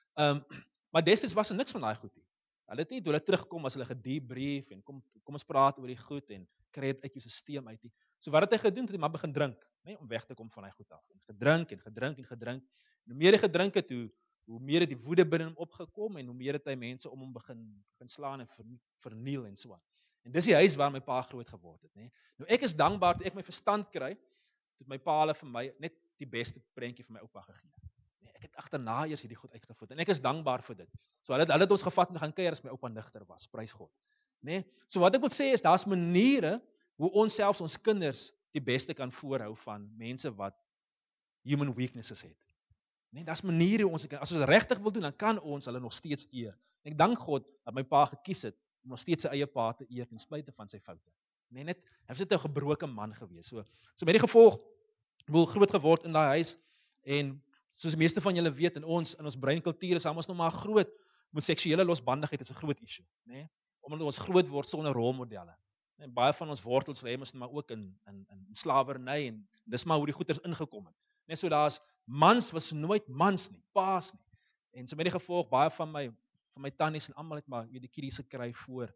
Maar destyds was niks van daai goed nie. Hulle het nie toe hulle terugkom as hulle gedebrief en kom ons praat oor die goed en kry dit uit jou stelsel uit nie. So wat het hy gedoen? Het hy maar begin drink, né, om weg te kom van daai goed af. En gedrink. En hoe meer hy gedrink het, hoe meer het die woede binne hom opgekom en hoe meer het hy mense om hom begin slaan en verniel en so aan. En dis die huis waar my pa groot geword het, né? Nou ek is dankbaar dat ek my verstand kry, dat my pa hulle vir my net die beste prentjie vir my oupa gegee het. Nee, ek het agterna eers hierdie goed uitgevind en ek is dankbaar vir dit. So hulle het ons gevat en gaan kuier as my oupa nigter was, prys God. Né? So wat ek wil sê is daar's maniere hoe ons selfs ons kinders die beste kan voorhou van mense wat human weaknesses het. Nee, daar's maniere hoe ons as ons regtig wil doen, dan kan ons hulle nog steeds eer. Ek dank God dat my pa gekies het om nog steeds sy eie pa te eer ten spyte van sy foute. Nee, net hy was net 'n gebroke man gewees. So met die gevolg wil groot geword in daai huis en soos die meeste van julle weet in ons breinkultuur is ons nog maar groot met seksuele losbandigheid is 'n groot issue, né? Omdat ons groot word sonder rolmodelle. En baie van ons wortels lê mos maar ook in slawerny en dis maar hoe die goeters ingekom het. Net so daar's mans was nooit mans nie, paas nie. En so met die gevolg baie van my tannies en almal het maar die kiddies gekry voor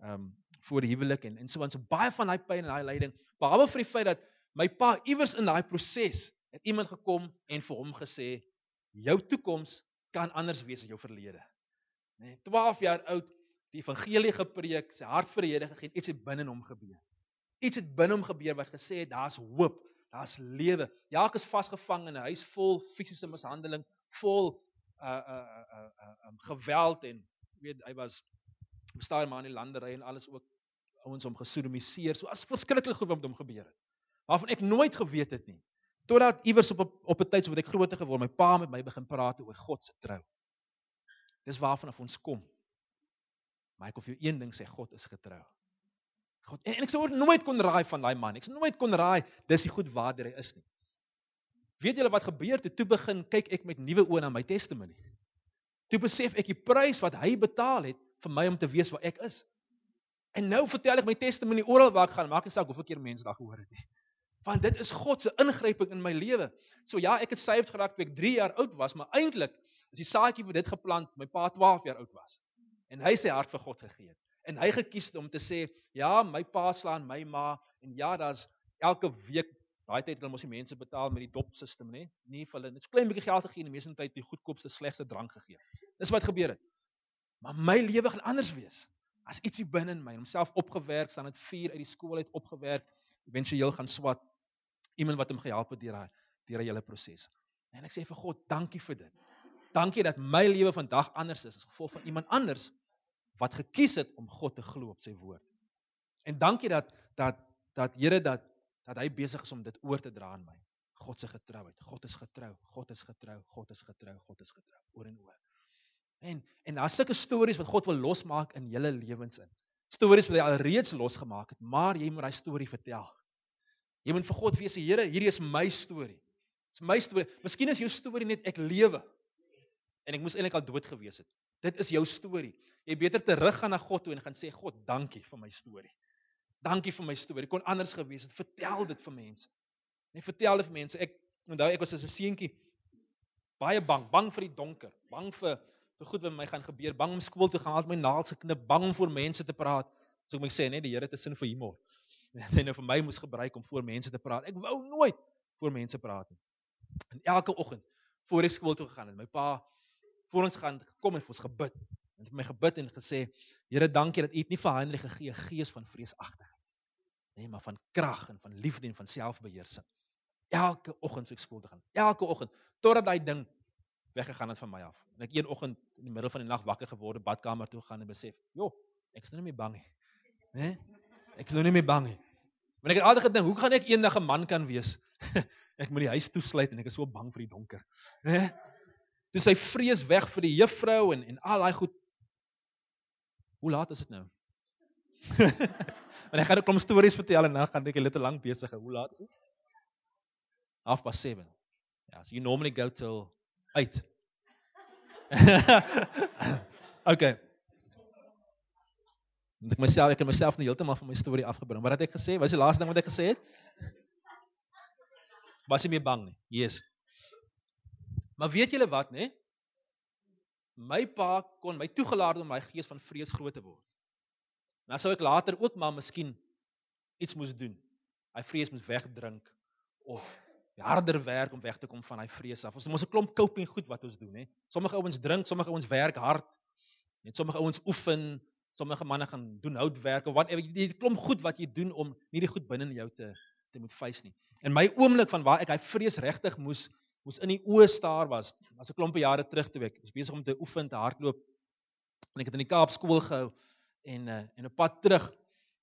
die huwelik en so aan so baie van daai pyn en daai lyding, behalwe vir die feit dat my pa iewers in daai proses het iemand gekom en vir hom gesê jou toekoms kan anders wees as jou verlede. Nee, 12 jaar oud, die evangelie gepreek, sy hart vir die Here gegee, iets het binne hom gebeur. Iets het binne hom gebeur wat gesê het daar's hoop, daar's lewe. Ja, ek is vasgevang in 'n huis vol fisiese mishandeling, vol geweld en weet hy was bestaan maar in die landery en alles ook ouens om gesodomiseer. So as verskriklik goed wat met hom gebeur het. Waarvan ek nooit geweet het nie. Totdat iewers op 'n tyd so wat ek groter geword, my pa met my begin praat oor God se trou. Dis waarvan ons kom. Maar ek wil vir jou een ding sê, God is getrou. En ek sou nooit kon raai van daai man. Ek sou nooit kon raai dis die goed waarder hy is nie. Weet julle wat gebeur toe begin kyk ek met nuwe oë na my testimony. Toe besef ek die prys wat hy betaal het vir my om te weet waar ek is. En nou vertel ek my testimony oral waar ek gaan, maak nie saak hoeveel keer mense daar gehoor het nie. Want dit is God se ingryping in my lewe. So ja, ek het saved geraak toe ek 3 jaar oud was, maar eintlik is die saadjie vir dit geplant my pa 12 jaar oud was. En hy sy hart vir God gegee het. En hy gekies om te sê, ja, my pa slaan my ma en ja, daar's elke week daai tyd het hulle mos die mense betaal met die dopsisteem, né? Nie vir hulle net 'n klein bietjie geld gegee en die meeste tyd die goedkoopste, slegste drank gegee. Dis wat gebeur het. Maar my lewe gaan anders wees. As ietsie binne in my, homself opgewerk, staan dit 4 uit die skool uit opgewerk, eventueel gaan swat. Iemand wat hom gehelp het deur hy hele proses. En ek sê vir God, dankie vir dit. Dankie dat my lewe vandag anders is as gevolg van iemand anders wat gekies het om God te glo op sy woord. En dankie dat Here dat hy besig is om dit oor te dra aan my. God se getrouheid. God is getrou. God is getrou. God is getrou. God is getrou. Oor en oor. En daar's sulke stories wat God wil losmaak in julle lewens in. Stories wat hy al reeds losgemaak het, maar jy moet daai storie vertel. Jy moet vir God weet, Here, hierdie is my storie. Dis my storie. Miskien is jou storie net ek lewe. En ek moes eintlik al dood gewees het. Dit is jou storie. Jy beter terug gaan na God toe en gaan sê, God, dankie vir my storie. Dankie vir my storie. Kon anders gewees het. Vertel dit vir mense. Nee, vertel dit vir mense. Ek onthou ek was as 'n seentjie baie bang vir die donker, bang vir goed wat met my gaan gebeur, bang om skool toe gaan, my naels geknip, bang om voor mense te praat. So ek moet sê, nee, die Here het 'n sin vir humor. En nou vir my moes gebruik om voor mense te praat. Ek wou nooit voor mense praat nie. En elke oggend voor ek skool toe gegaan het, my pa voor ons gaan kom en vir ons gebid. En het my gebid en gesê, Here, dankie dat U het nie vir Heinrich gegee 'n gees van vreesagtigheid, nee, maar van krag en van liefde en van selfbeheersing. Elke oggend so ek skool toe gaan. Elke oggend totdat daai ding weggegaan het van my af. En ek een oggend in die middel van die nag wakker geworde, badkamer toe gaan en besef, ek is nou nie meer bang nie. Né? Ek is nou nie meer bang nie. Want ek het altyd gedink, hoe gaan ek eendag 'n man kan wees? Ek moet die huis toesluit en ek is so bang vir die donker. Né? Toe sy vrees weg vir die juffrou en al daai goed. Hoe laat is dit nou? Want ek gaan 'n klomp stories vertel en dan gaan ek net te lank besig. Hoe laat is dit? 7:30. Ja, so you normally go till 8. Okay. Ek het myself nou heeltemal van my storie afgebring. Wat het ek gesê? Wat is die laaste ding wat ek gesê het? Was nie meer bang nie. Yes. Maar weet julle wat, né? My pa kon my toegelaat om my gees van vrees groot te word. Nou sou ek later ook maar miskien iets moes doen. Hy vrees moes wegdrink of harder werk om weg te kom van hy vrees af. Ons moet 'n klomp coping goed wat ons doen, hè. Sommige ouens drink, sommige ouens werk hard. Net sommige ouens oefen, sommige manne gaan doen houtwerk of wat die klomp goed wat jy doen om nie die goed binne in jou te moet face nie. En my oomblik van waar ek hy vrees regtig moes in die oë staar was 'n klompie jare terug toe ek was besig om te oefen, te hardloop. En ek het in die Kaap skool gehou en op pad terug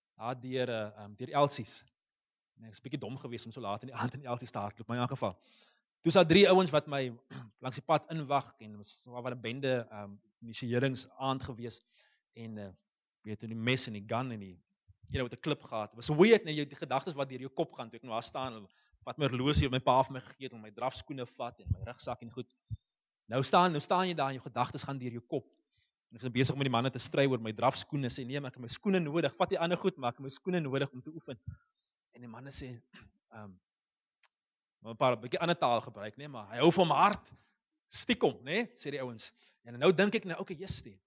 deur Elsies. En ek is 'n bietjie dom geweest om so laat in die aand in Elsies te hardloop, maar in 'n geval. Toe was 3 ouens wat my langs die pad inwag en was wat 'n bende initierings aand gewees en weet jy die mes en die gun en die met 'n klip gehad. Was weird net die gedagtes wat deur jou kop gaan toe ek nou daar staan, wat my horlosie op my pa af my gegee het om my drafskoene vat en my rugsak en goed. Nou staan jy daar en jou gedagtes gaan deur jou kop. En ek is besig om met die manne te stry oor my drafskoene, sê nee, maar ek het my skoene nodig. Vat die ander goed, maar ek het my skoene nodig om te oefen. En die manne sê maar 'n paar bietjie ander taal gebruik, nee, maar hy hou van my hart. Stiekom, nee, sê die ouens. En nou dink ek nou, okay,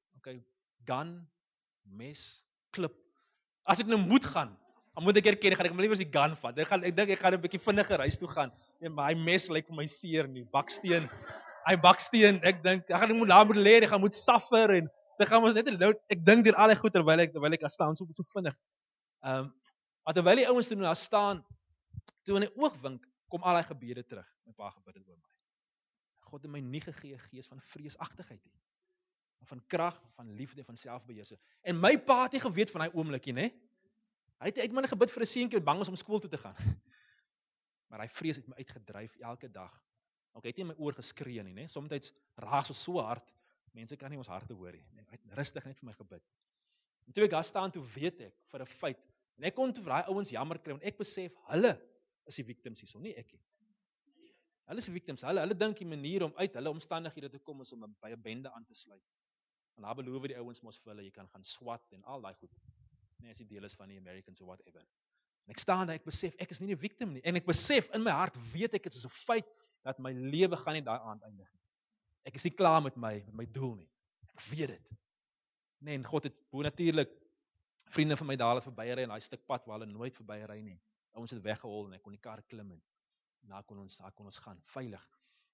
gun, mes, klip. As ek nou moet gaan, dan moet ek erken, gaan ek liewer die gun vat. Ek dink ek gaan 'n bietjie vinniger huis toe gaan. En my mes lyk vir my seer nie, baksteen. Hy baksteen, ek dink, ek gaan moet daar moet lê, ek gaan moet suffer en dit gaan ons net ek dink deur al die goed terwyl ek daar staan so vinnig. Maar terwyl die ouens toe nou daar staan, toe in 'n oogwink kom al daai gebede terug. My pa gebid het oor my. God het my nie gegee 'n gees van vreesagtigheid nie, maar van krag, van liefde, van selfbeheersing. En my pa het nie geweet van daai oomblikie, né? Hy het maar net gebid vir 'n seentjie wat bang is om skool toe te gaan. Maar hy vrees het my uitgedryf elke dag. Ek het nie in my oor geskree nie, né? Soms raas ons so hard, mense kan nie ons harte hoor nie. Hy het rustig net vir my gebid. En toe ek daar staan, toe weet ek vir 'n feit, en ek kon toe vir daai ouens jammer kry, want ek besef, hulle is die victims hierso, nie ek nie. Hulle is die victims, hulle dink die manier om uit hulle omstandighede te kom is om by 'n bende aan te sluit. En daar beloof die ouens mos vir hulle, jy kan gaan swat en al daai goed. Nee, as die deel is van die Americans or whatever. En ek staan daar, ek besef, ek is nie die victim nie. En ek besef, in my hart weet ek, dit is 'n feit, dat my lewe gaan nie daai aand eindig nie. Ek is nie klaar met my doel nie. Ek weet dit. Nee, en God het bonatuurlik vriende van my daar verbyry en daai stuk pad waar hulle nooit verbyry nie. Ouens het weggehol en ek kon die kar klim en daar kon ons gaan, veilig.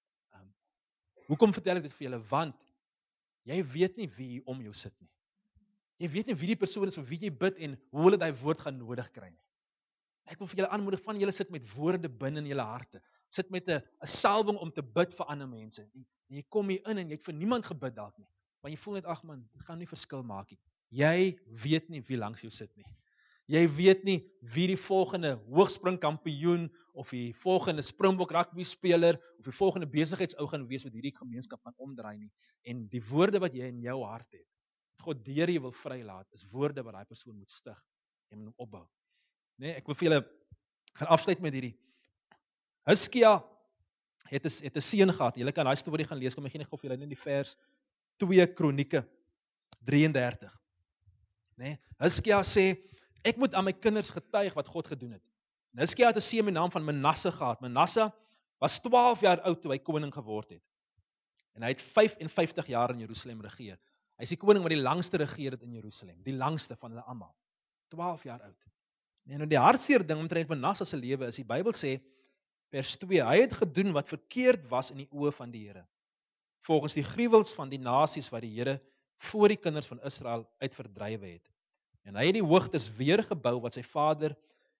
Hoekom vertel ek dit vir julle? Want jy weet nie wie hier om jou sit nie. Jy weet nie wie die persoon is vir wie jy bid en hoe hulle daai woord gaan nodig kry nie. Ek wil vir julle aanmoedig, van julle sit met woorde binne in julle harte. Sit met 'n salwing om te bid vir ander mense. En jy kom hier in en jy het vir niemand gebid dalk nie. Want jy voel net, ag man, dit gaan nie verskil maak nie. Jy weet nie wie langs jou sit nie. Jy weet nie wie die volgende hoogspringkampioen of die volgende Springbok rugby speler of die volgende besigheidsou gaan wees wat hierdie gemeenskap gaan omdraai nie. En die woorde wat jy in jou hart het, wat God deur jou wil vrylaat, is woorde wat daai persoon moet stig en moet opbou. Nee, ek wil vir julle gaan afsluit met hierdie. Hiskia het 'n seun gehad. Julle kan daai storie gaan lees, kom ek gee net gou vir julle in die vers 2 Kronieke 33. Nee, Hiskia sê, ek moet aan my kinders getuig wat God gedoen het. En Hiskia het 'n seun met die naam van Manasse gehad. Manasse was 12 jaar oud toe hy koning geword het. En hy het 55 jaar in Jerusalem regeer. Hy is die koning wat die langste regeer het in Jerusalem, die langste van hulle almal. 12 jaar oud. En nou die hartseer ding omtrent Manasse se lewe is, die Bybel sê, vers 2, hy het gedoen wat verkeerd was in die oë van die Here, volgens die gruwels van die nasies wat die Here voor die kinders van Israel uitverdrywe het. En hy het die hoogtes weer gebou wat sy vader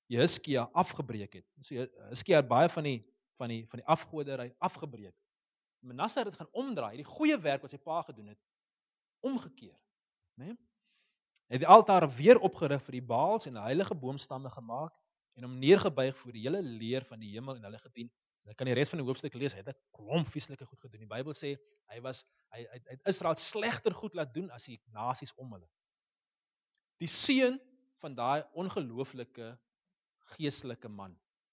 Hiskia afgebreek het. So Hiskia het baie van die afgoderry afgebreek. Manasse het dit gaan omdraai, die goeie werk wat sy pa gedoen het, omgekeer, né? Hy het die altaar weer opgerig vir die Baals en heilige boomstamme gemaak en hom neergebuig voor die hele leer van die hemel en hulle gedien. Jy kan die res van die hoofstuk lees, hy het 'n klomp vieslike goed gedoen. Die Bybel sê hy het Israel slegter goed laat doen as die nasies om hulle. Die seun van daai ongelooflike geestelike man.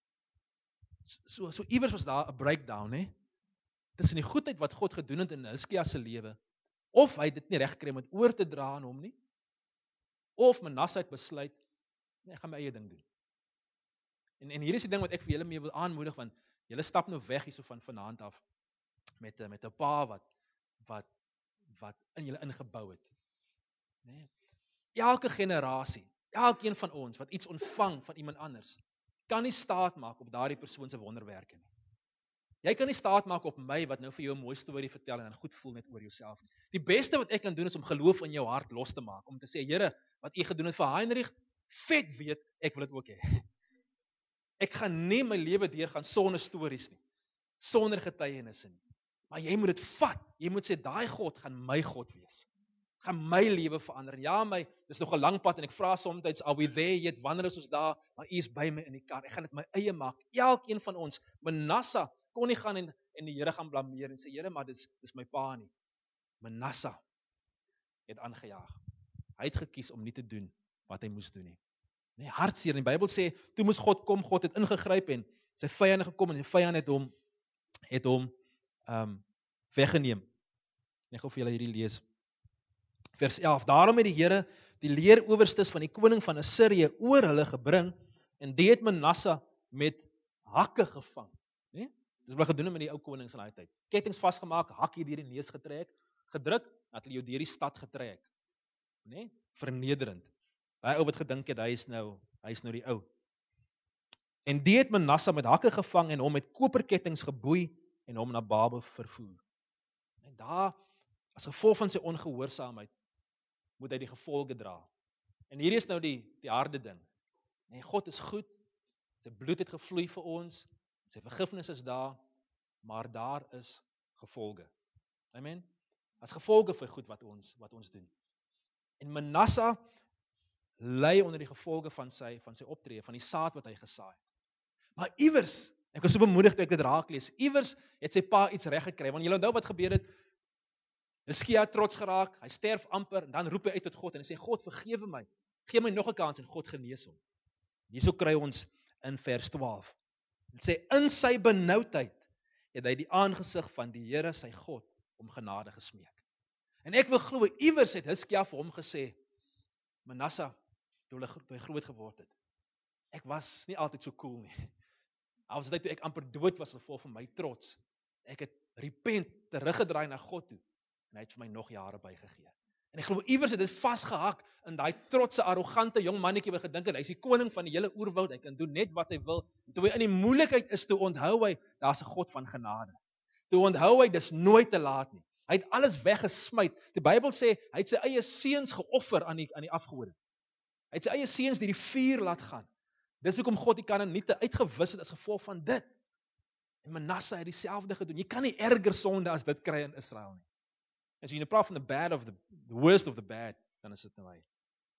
So iewers was daar 'n breakdown, hè? Tussen die goedheid wat God gedoen het in Hizkia se lewe, of hy het dit nie reg gekry om dit oor te dra aan hom nie, of Manasse het besluit, nee, ek gaan my eie ding doen. En hier is die ding wat ek vir julle mee wil aanmoedig, want julle stap nou weg hierso van vanaand af met 'n pa wat in julle ingebou het. Nee. Elke generasie, elkeen van ons wat iets ontvang van iemand anders, kan nie staat maak op daardie persoon se wonderwerke nie. Jy kan nie staat maak op my wat nou vir jou 'n mooi storie vertel en dan goed voel net oor jouself nie. Die beste wat ek kan doen is om geloof in jou hart los te maak, om te sê, Here, wat U gedoen het vir Heinrich, vet weet, ek wil dit ook hê. Ek gaan nie my lewe deurgaan sonder stories nie, sonder getuienisse nie. Maar jy moet dit vat. Jy moet sê, daai God gaan my God wees. Gaan my lewe verander. En ja, dis nog 'n lang pad en ek vra soms, are we there yet? Wanneer is ons daar? Maar U is by my in die kar. Ek gaan dit my eie maak. Elkeen van ons, Manasse kon nie gaan en die Here gaan blameer en sê, Here, maar dis my pa nie. Manasse het aangejaag. Hy het gekies om nie te doen wat hy moes doen nie. Nee, hartseer. Die Bybel sê, toe moes God kom, God het ingegryp en sy vyande gekom en die vyand het hom weggeneem. Ek gaan vir julle hierdie lees. Vers 11. Daarom het die Here die leeroowerstes van die koning van Assirië oor hulle gebring en die het Manasse met hakke gevang. Nee? Dis wat gedoen het met die ou konings in daai tyd. Kettings vasgemaak, hak hier deur die neus gedruk, dat hulle jou deur die stad getrek. Nee? Vernederend. Daai ou wat gedink het hy is nou die ou. En die het Manasse met hakke gevang en hom met koperkettings geboei en hom na Babel vervoer. En daar, as gevolg van sy ongehoorsaamheid, moet hy die gevolge dra. En hier is nou die harde ding. Nee, God is goed, sy bloed het gevloei vir ons, sy vergifnis is daar, maar daar is gevolge. Amen? As gevolge vir goed wat ons doen. En Manasse ly onder die gevolge van sy optrede, van die saad wat hy gesaai het. Maar iewers, ek was so bemoedig toe ek dit raak lees, iewers het sy pa iets reg gekry, want julle onthou wat gebeur het, Hizkia trots geraak, hy sterf amper, en dan roep hy uit tot God, en hy sê, God, vergewe my, gee my nog 'n kans, en God genees hom. Hierso kry ons in vers 12, het sê, in sy benoudheid, het hy die aangesig van die Here, sy God, om genade gesmeek. En ek wil glo, iewers het Hizkia vir hom gesê, Manasse, toe hy groot geword het, ek was nie altyd so cool nie. As dit toe ek amper dood was, gevolg van my trots, ek het repent, teruggedraai na God toe, en hy het vir my nog jare bygegee. En ek glo iewers het dit vasgehak in daai trotse, arrogante jong mannetjie wat gedink het, hy is die koning van die hele oerwoud, hy kan doen net wat hy wil. En toe hy in die moeilikheid is, toe onthou hy, daar's 'n God van genade. Toe onthou hy, dis nooit te laat nie. Hy het alles weggesmyt. Die Bybel sê, hy het sy eie seuns geoffer aan die afgode. Hy het sy eie seuns deur die vuur laat gaan. Dis hoekom God die Kanaaniete uitgewis het as gevolg van dit. En Manasse het dieselfde gedoen. Jy kan nie erger sonde as dit kry in Israel nie. As jy nou praat van the worst of the bad, dan is dit nou hy.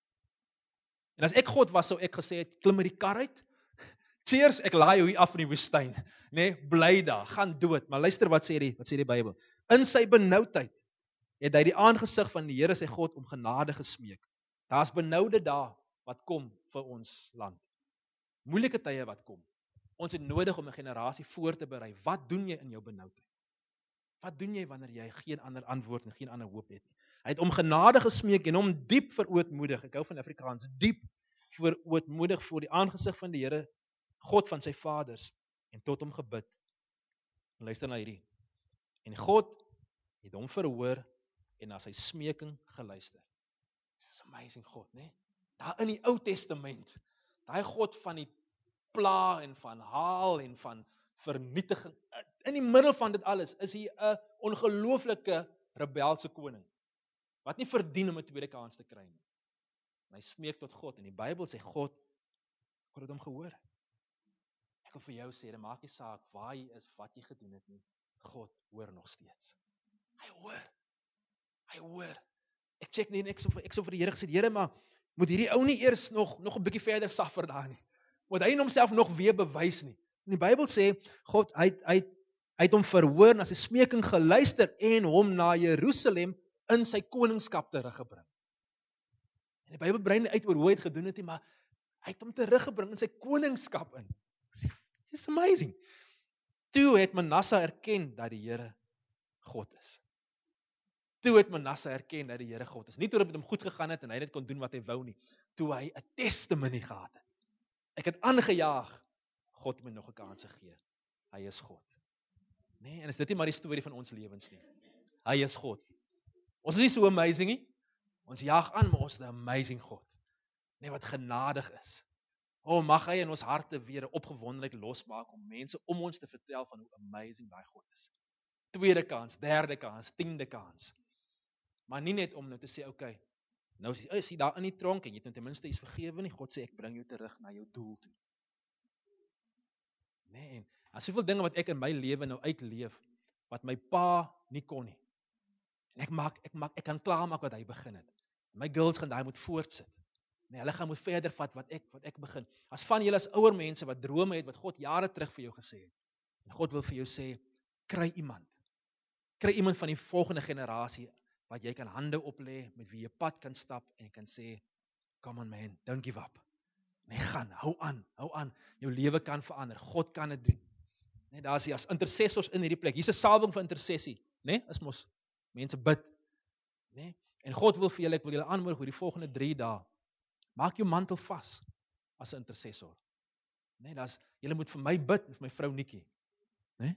En as ek God was, sou ek gesê het, klim met die kar uit. Cheers, ek laai jou hier af in die woestyn. Nee, bly daar, gaan dood. Maar luister wat sê die Bybel. In sy benoudheid het hy die aangesig van die Here sy God om genade gesmeek. Daar's benoude dae wat kom vir ons land. Moeilike tye wat kom. Ons het nodig om 'n generasie voor te berei. Wat doen jy in jou benoudheid? Wat doen jy wanneer jy geen ander antwoord en geen ander hoop het nie? Hy het om genade gesmeek en hom diep verootmoedig. Ek hou van Afrikaans, diep verootmoedig voor die aangesig van die Here, God van sy vaders, en tot hom gebid. En luister na hierdie. En God het hom verhoor en na sy smeking geluister. Dis 'n amazing God, né? Daar in die Ou Testament, daai God van die pla en van haal en van vernietiging, in die middel van dit alles, is hy 'n ongelooflike rebelse koning, wat nie verdien om 'n tweede kans te kry nie. En hy smeek tot God, en die Bybel sê God het hom gehoor. Ek wil vir jou sê, dit maak nie saak waar jy is, wat jy gedoen het nie. God hoor nog steeds. Hy hoor. Ek check nie en ek sou vir die Here gesê, Here, maar moet hierdie ou nie eers nog 'n bietjie verder suffer daar nie. Moet hy homself nog weer bewys nie. En die Bybel sê God hy het hom verhoor na sy smeking geluister en hom na Jerusalem in sy koningskap teruggebring. En die Bybel brei nie uit oor hoe hy het gedoen het nie, maar hy het hom teruggebring in sy koningskap in. It's amazing. Toe het Manasse erken dat die Here God is. Toe het Manasse erken dat die Here God is. Nie toe dit met hom goed gegaan het en hy net kon doen wat hy wou nie. Toe hy 'n testimony gehad het. Ek het aangejaag, God het my nog 'n kans gegee. Hy is God. Nee, en is dit nie maar die storie van ons lewens nie. Hy is God. Ons is nie so amazing nie. Ons jaag aan, maar ons is 'n amazing God. Nee, wat genadig is. Mag hy in ons harte weer 'n opgewondenheid losmaak om mense om ons te vertel van hoe amazing daai God is. Tweede kans, derde kans, 10de kans. Maar nie net om nou te sê, okay, nou is jy daar in die tronk en jy het nou ten minste iets vergewe nie. God sê, ek bring jou terug na jou doel toe. Nee, en as soveel dinge wat ek in my lewe nou uitleef, wat my pa nie kon nie. En ek kan klaarmaak wat hy begin het. My girls gaan daai moet voortsit. Nee, hulle gaan moet verder vat wat ek begin. As van julle as ouer mense wat drome het, wat God jare terug vir jou gesê het. En God wil vir jou sê, kry iemand van die volgende generasie, wat jy kan hande oplê, met wie jy pad kan stap, en kan sê, come on man, don't give up. Nee, gaan, hou aan, jou lewe kan verander, God kan dit doen. Nee, daar is jy as intercessors in hierdie plek, hier is 'n salwing van intersessie, nee, is mos, mense bid, nee, en God wil vir julle, ek wil julle aanmoedig oor die volgende 3 dae, maak jou mantel vas, as 'n intercessor, nee, julle moet vir my bid, vir my vrou Nikkie, nee,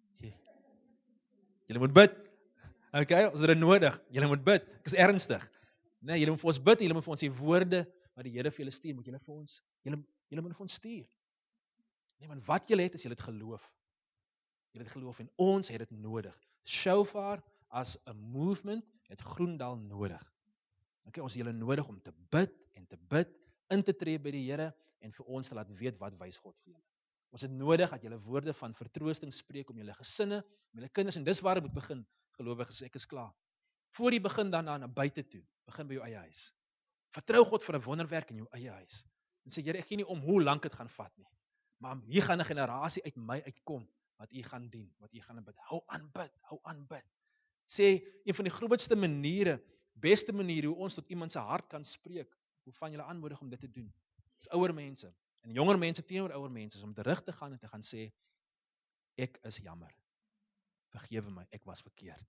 julle moet bid, okay, ons het dit nodig, julle moet bid, ek is ernstig, nee, julle moet vir ons bid, julle moet vir ons die woorde, wat die Here vir julle stuur, moet julle vir ons, julle moet vir ons stuur, nee, want wat julle het, is julle het geloof, en ons het dit nodig, Shofar, as 'n movement, het Groendal nodig, okay, ons het julle nodig om te bid, in te tree by die Here, en vir ons te laat weet, wat wys God vir julle, ons het nodig, dat julle woorde van vertroosting spreek, om julle gesinne, om julle kinders, en dis waar dit moet begin, gelowiges, ek is klaar, voor jy begin dan na buite toe, begin by jou eie huis, vertrou God vir 'n wonderwerk in jou eie huis, en sê, Here, ek gee nie om hoe lank dit gaan vat nie, maar hier gaan 'n generasie uit my uitkom, wat u gaan dien, wat u gaan bid, hou aan bid, sê, een van die grootste maniere, beste maniere, hoe ons tot iemand se hart kan spreek, hoe van julle aanmoedig om dit te doen, is ouer mense, en jonger mense teenoor ouer mense, is om terug te gaan en te gaan sê, ek is jammer, vergewe my, ek was verkeerd,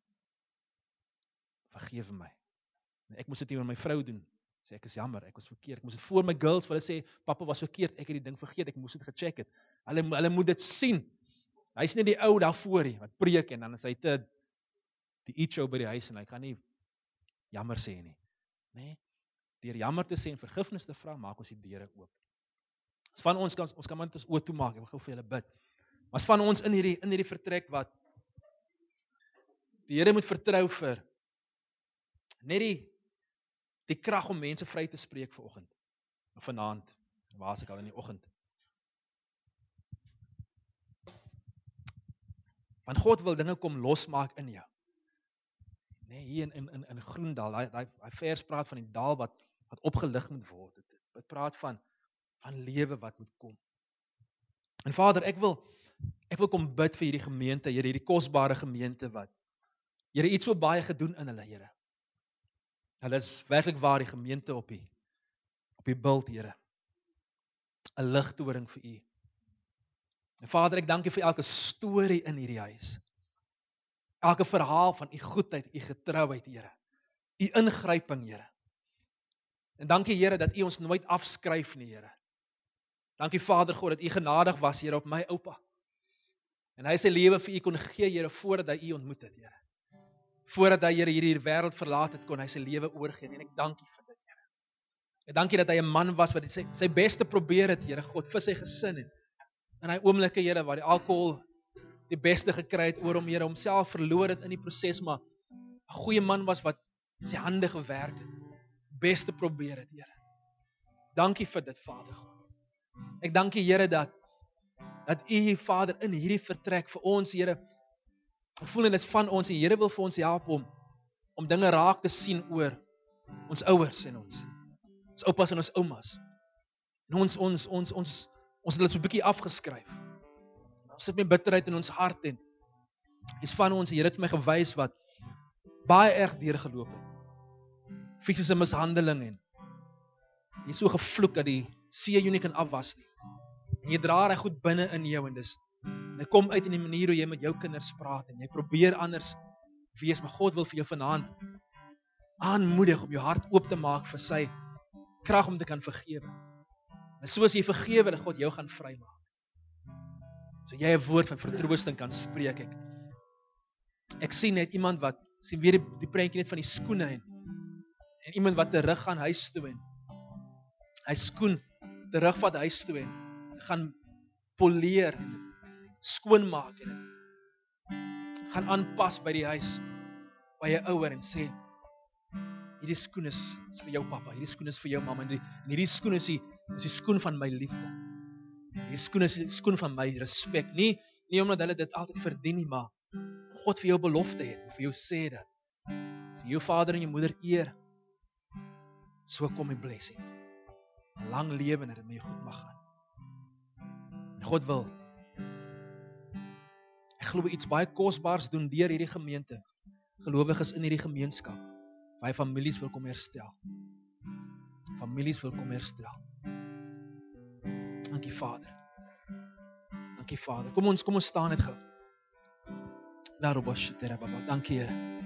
vergewe my, en ek moes dit teenoor my vrou doen, sê ek is jammer, ek was verkeerd, ek moes dit voor my girls, vir hulle sê, papa was verkeerd, ek het die ding vergeet, ek moes dit gecheck het, hulle moet dit sien, hy is nie die ou daarvoor nie, wat preek, en dan is hy die eat-show by die huis, en hy kan nie jammer sê nie, nee, deur jammer te sê en vergifnis te vra, maak ons die deure oop, as van ons kan maar ons oë toemaak, ek wil gou vir julle bid, as van ons in hierdie vertrek, wat die Here moet vertrou vir, net die krag om mense vry te spreek vanoggend, of vanaand, waar is ek al in die oggend, want God wil dinge kom losmaak in jou, nee, hier in Groendal, hy vers praat van die daal wat opgelig moet word, het praat van lewe wat moet kom, en Vader, ek wil kom bid vir hierdie gemeente, Here, hierdie kosbare gemeente wat, Here, iets so baie gedoen in hulle, Here, hulle is werklik waar die gemeente op die bult, Here, 'n ligtoring vir u, en Vader, ek dank u vir elke storie in hierdie huis, elke verhaal van u goedheid, u getrouheid, Here, u ingryping, Here, en dankie, Here, dat u ons nooit afskryf nie, Here, dankie, Vader God, dat u genadig was, Here, op my oupa, en hy sy lewe vir u kon gee, Here, voordat hy u ontmoet het, Here, voordat hy, Here, hierdie wêreld verlaat het, kon hy sy lewe oorgee, en ek dankie vir dit, Here, ek dankie dat hy 'n man was, wat sy beste probeer het, Here, God, vir sy gesin, en hy oomblikke, Here, waar die alkohol die beste gekry het oor hom, Here, homself verloor het in die proses, maar 'n goeie man was, wat sy hande gewerk het, beste probeer het, Here, dankie vir dit, Vader God, ek dankie, Here, dat u, Vader, in hierdie vertrek vir ons, Here, Ek voel en dit is van ons, en die Here wil vir ons help om dinge raak te sien oor ons ouers en ons oupas en ons oumas. En ons het dit so 'n bietjie afgeskryf. Ons sit met bitterheid in ons hart en is van ons, die Here het my gewys wat baie erg deurgeloop het. Fisiese mishandeling en jy is so gevloek dat die see jou nie kan afwas nie. En jy dra reg goed binne in jou en dit kom uit in die manier hoe jy met jou kinders praat en jy probeer anders wees, maar God wil vir jou vanaand aanmoedig om jou hart oop te maak vir sy krag om te kan vergewe. En soos jy vergewe, dat God jou gaan vrymaak. So jy 'n woord van vertroosting kan spreek. Ek sien net iemand wat sien weer die prentjie net van die skoene en iemand wat terug gaan huis toe en hy skoen terugvat huis toe en gaan poleer en skoonmaak en gaan aanpas by die huis by 'n ouer en sê hierdie skoen is vir jou pappa, hierdie skoen is vir jou mamma en hierdie skoen is die skoen van my liefde. Hierdie skoen is die skoen van my respek. Nie omdat hulle dit altyd verdien nie, maar God vir jou belofte het en vir jou sê dat as jy jou vader en jou moeder eer, so kom die blessing. 'n Lang lewe en dat dit met jou goed mag gaan. En God wil, ek glo iets baie kosbaars doen deur hierdie gemeente, gelowiges in hierdie gemeenskap, waar hy families wil kom herstel. Families wil kom herstel. Dankie Vader. Dankie Vader. Kom ons staan net gou. Daarop as jy terwyl baba. Dankie Here.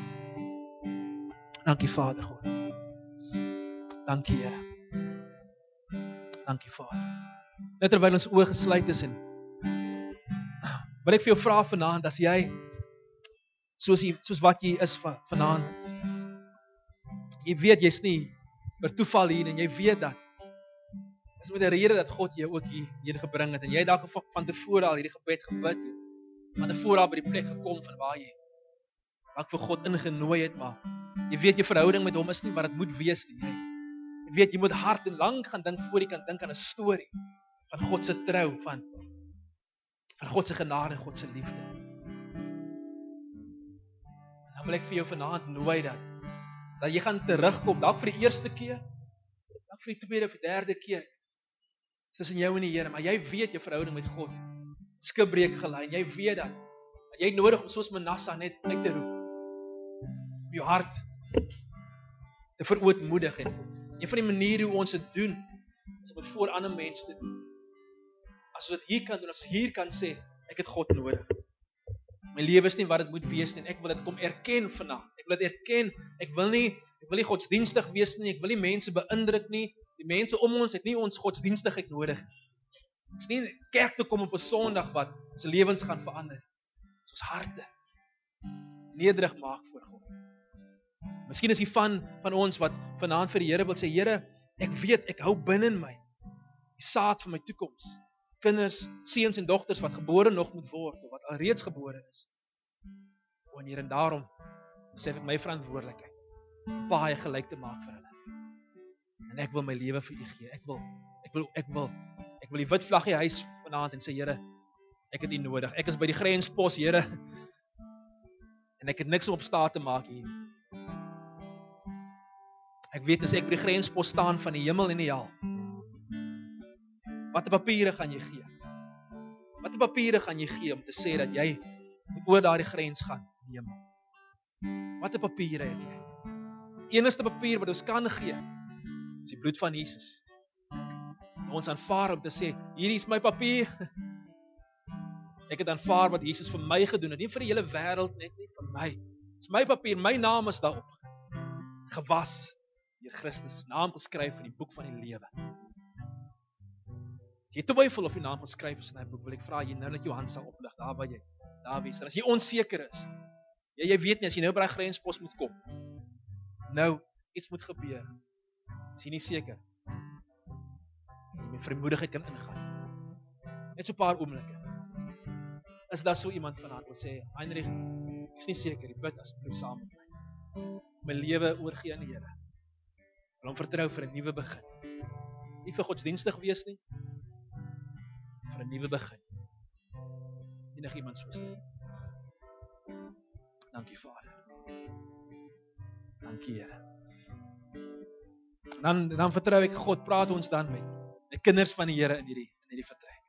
Dankie Vader God. Dankie Here. Dankie Vader. Net terwyl ons oë gesluit is en wil ek vir jou vra vanaand, as jy soos wat jy is vanaand, jy weet jy's nie per toeval hier en jy weet dat is met 'n rede dat God jou ook hier gebring het en jy dalk van tevore al hierdie gebed gebid het, van tevore al by die plek gekom van waar jy dalk vir God ingenooi het, maar jy weet jou verhouding met hom is nie wat dit moet wees nie. Jy weet jy moet hard en lank gaan dink voor jy kan dink aan 'n storie van God se trou, van God se genade en God se liefde. En dan wil ek vir jou vanaand nooi dat jy gaan terugkom, dalk vir die eerste keer, dalk vir die tweede of die derde keer, tussen jou en die Here, maar jy weet jou verhouding met God, skibreek gelei, en jy weet dat jy het nodig om soos Manasseh net uit te roep, om jou hart te verootmoedig, en een van die maniere hoe ons dit doen, is om dit voor ander mense te doen. As ons dit hier kan doen, as ons hier kan sê, ek het God nodig. My lewe is nie wat dit moet wees nie, en ek wil dit kom erken vandag. Ek wil dit erken, ek wil nie godsdienstig wees nie, ek wil nie mense beïndruk nie, die mense om ons het nie ons godsdienstigheid nodig. Dit is nie kerk te kom op 'n Sondag wat ons lewens gaan verander. Dit is ons harte nederig maak voor God. Miskien is die van ons wat vanaand vir die Here wil sê, Here, ek weet, ek hou binne in my die saad van my toekoms. Kinders, seuns en dogters wat gebore nog moet word, of wat alreeds gebore is. En Here, en daarom besef ek my verantwoordelikheid, baie gelyk te maak vir hulle. En ek wil my lewe vir U gee. Ek wil die wit vlaggie huis vanaand en sê, Here, ek het U nodig. Ek is by die grenspos, Here, en ek het niks om op staat te maak hier. Ek weet as ek by die grenspos staan van die hemel en die hel, watter papiere gaan jy gee? Watter papiere gaan jy gee om te sê dat jy oor daardie grens gaan in die hemel? Watter papiere het jy? Die enigste papier wat ons kan gee, is die bloed van Jesus. Ons aanvaar om te sê, hierdie is my papier. Ek het aanvaar wat Jesus vir my gedoen het, nie vir die hele wêreld net, nie vir my. Dit is my papier, my naam is daarop. Gewas deur Christus, naam geskryf in die boek van die lewe. As jy twyfel of jy naam geskryf is in daai boek, wil ek vra jy nou dat jou hand sal oplig, daar waar jy, daar wees. As jy onseker is, jy weet nie, as jy nou by die grenspos moet kom, nou, iets moet gebeur, is jy nie seker, jy met vrymoedigheid kan ingaan. Net so 'n paar oomblikke. Is daar so iemand vanaand wat sê, Heinrich, ek is nie seker, jy bid asseblief saam met my. My lewe oorgee aan die Here. Wil hom vertrou vir 'n nuwe begin. Nie vir godsdienstig wees nie, vir 'n nuwe begin. Enig iemand so stel. Dankie Vader. Dankie Here. Dan vertrou ek God, praat ons dan met die kinders van die Here in hierdie vertrek.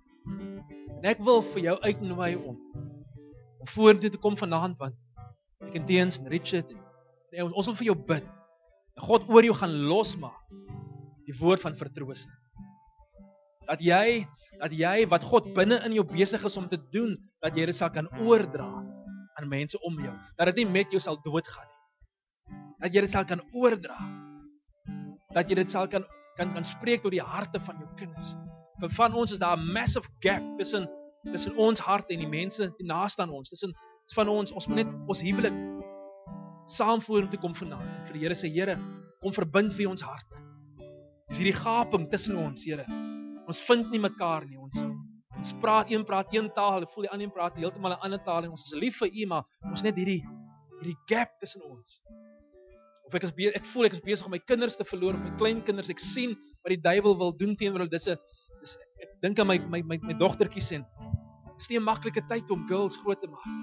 En ek wil vir jou uitnooi om vorentoe te kom vanaand, want ek en Teens en Richard en ons wil vir jou bid. En God oor jou gaan losmaak die woord van vertroosting. Dat jy wat God binne in jou besig is om te doen, dat jy dit sal kan oordra aan mense om jou. Dat dit nie met jou sal doodgaan nie. Dat jy dit sal kan oordra. Dat jy dit sal kan spreek tot die harte van jou kinders. Vir van ons is daar 'n massive gap tussen ons hart en die mense die naaste aan ons. Tussen van ons moet net ons huwelik saam vorentoe kom vanaand. Vir die Here sê, Here, kom verbind vir ons harte. Dis hierdie gaping tussen ons, Here. Ons vind nie mekaar nie. Ons praat een taal, voel die ander praat heeltemal 'n ander taal en ons is lief vir U, maar ons net hierdie gap tussen ons. Of ek voel ek is besig om my kinders te verloor, of my kleinkinders. Ek sien wat die duiwel wil doen teenoor hulle. Ek dink aan my dogtertjies en dis nie 'n maklike tyd om girls groot te maak.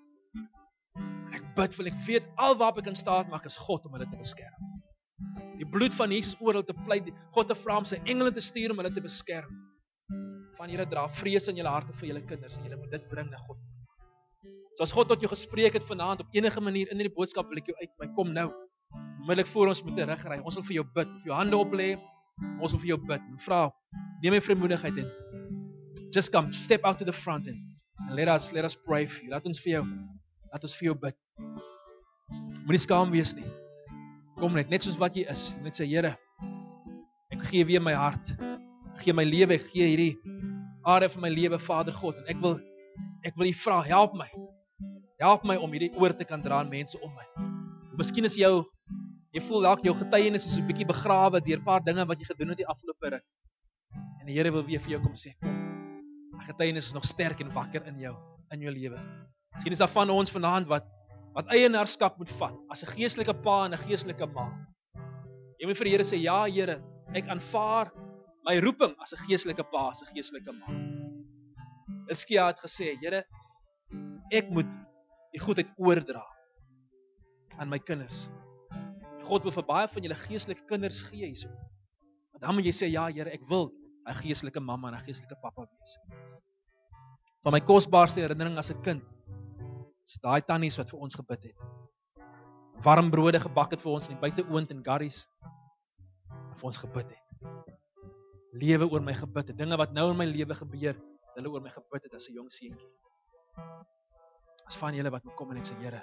En ek bid vir ek weet alwaar ek kan staat maak is God om hulle te beskerm. Die bloed van Jesus oor hulle te pleit, God te vra om sy engele te stuur om hulle te beskerm. Van Here dra vrees in julle harte vir julle kinders en julle moet dit bring na God. So as God tot jou gespreek het vanaand op enige manier in hierdie boodskap wil ek jou uitnooi, kom nou. Onmiddellik voor ons moet terugry. Ons wil vir jou bid. Of jou hande oplê, ons wil vir jou bid. En vra, neem my vrymoedigheid en just come, step out to the front and let us pray for you. Laat ons vir jou bid. Moenie skaam wees nie. Kom net soos wat jy is. Net sê, Here, ek gee weer my hart. Ek gee my lewe, ek gee hierdie area van my lewe, Vader God, en ek wil U vra, help my. Help my om hierdie oor te kan dra aan mense om my. Miskien is jy voel dalk jou getuienis is 'n bietjie begrawe deur 'n paar dinge wat jy gedoen het die afgelope ruk. En die Here wil weer vir jou kom sê, kom. Die getuienis is nog sterk en wakker in jou lewe. Miskien is daar van ons vanaand wat eienaarskap moet vat as 'n geestelike pa en 'n geestelike ma. Jy moet vir die Here sê, ja Here, ek aanvaar my roeping as 'n geestelike pa, as 'n geestelike ma. Hizkia het gesê, Here, ek moet die goedheid oordra aan my kinders. God wil vir baie van julle geestelike kinders gee hierso. Want dan moet jy sê, ja Here, ek wil 'n geestelike mamma en 'n geestelike pappa wees. Van my kosbaarste herinnering as 'n kind is daai tannies wat vir ons gebid het. Warm brode gebak het vir ons in die buiteoond en Garries. Vir ons gebid het. Lewe oor my gebid het. Dinge wat nou in my lewe gebeur, hulle oor my gebid het as 'n jong seentjie. As van julle wat moet kom en net sê, Here,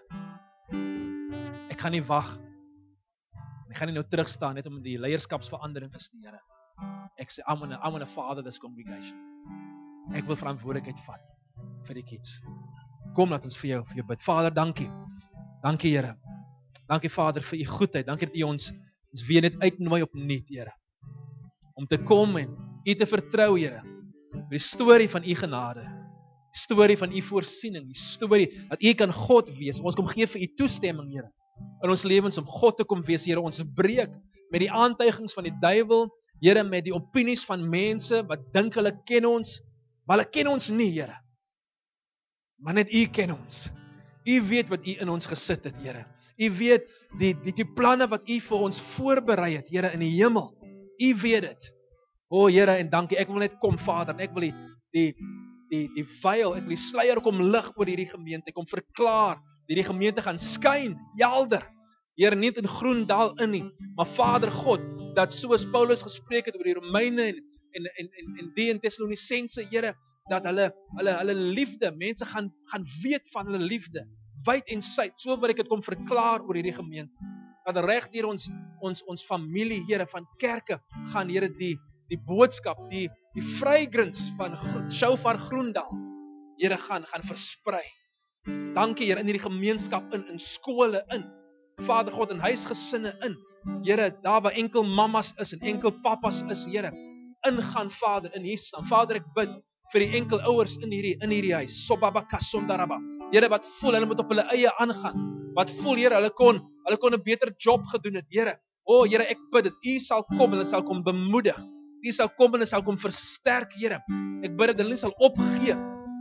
ek gaan nie wag. Ek gaan nie nou terug staan net om die leierskapsverandering is nie, Here. Ek sê, I'm gonna father this congregation. Ek wil verantwoordelikheid vat vir die kids. Kom, laat ons vir jou bid. Vader, dankie. Dankie, Here. Dankie, Vader, vir U goedheid. Dankie dat U ons weer net uitnooi opnuut, Here. Om te kom en U te vertrou, Here. Vir die storie van U genade. Die storie van U voorsiening. Die storie dat U kan God wees. Ons kom gee vir U toestemming, Here. In ons lewens om God te kom wees, Here. Ons breek met die aantuigings van die duiwel, Here, met die opinies van mense wat dink hulle ken ons, maar hulle ken ons nie, Here. Maar net U ken ons. U weet wat U in ons gesit het, Here. U weet die planne wat U vir ons voorberei het, Here, in die hemel. U weet dit. O, Here, en dankie. Ek wil net kom, Vader, en ek wil die veil, ek wil die sluier kom lig oor hierdie gemeente, kom verklaar, hierdie gemeente gaan skyn, helder. Here, nie in Groendal in nie, maar Vader God, dat soos Paulus gespreek het oor die Romeine en die in Tessalonisense, Here, dat hulle liefde, mense gaan weet van hulle liefde, wyd en suid, so wil ek dit kom verklaar oor hierdie gemeente. Dat reg deur ons familie, Here, van kerke, gaan, Here, die boodskap, die fragrance van Shofar Groendal, Here, gaan versprei. Dankie, Here, in hierdie gemeenskap in skole in, Vader God, in huisgesinne in, Here, daar waar enkel mammas is en enkel pappas is, Here, ingaan, Vader, in Jesus naam. Vader, ek bid vir die enkel ouers in hierdie huis, Sobabaka Sondaraba, Here, wat voel, hulle moet op hulle eie aangaan, wat voel, Here, hulle kon 'n beter job gedoen het, Here, o, Here, ek bid dat U sal kom, hulle sal kom bemoedig, U sal kom en hulle sal kom versterk, Here, ek bid dat hulle nie sal opgee,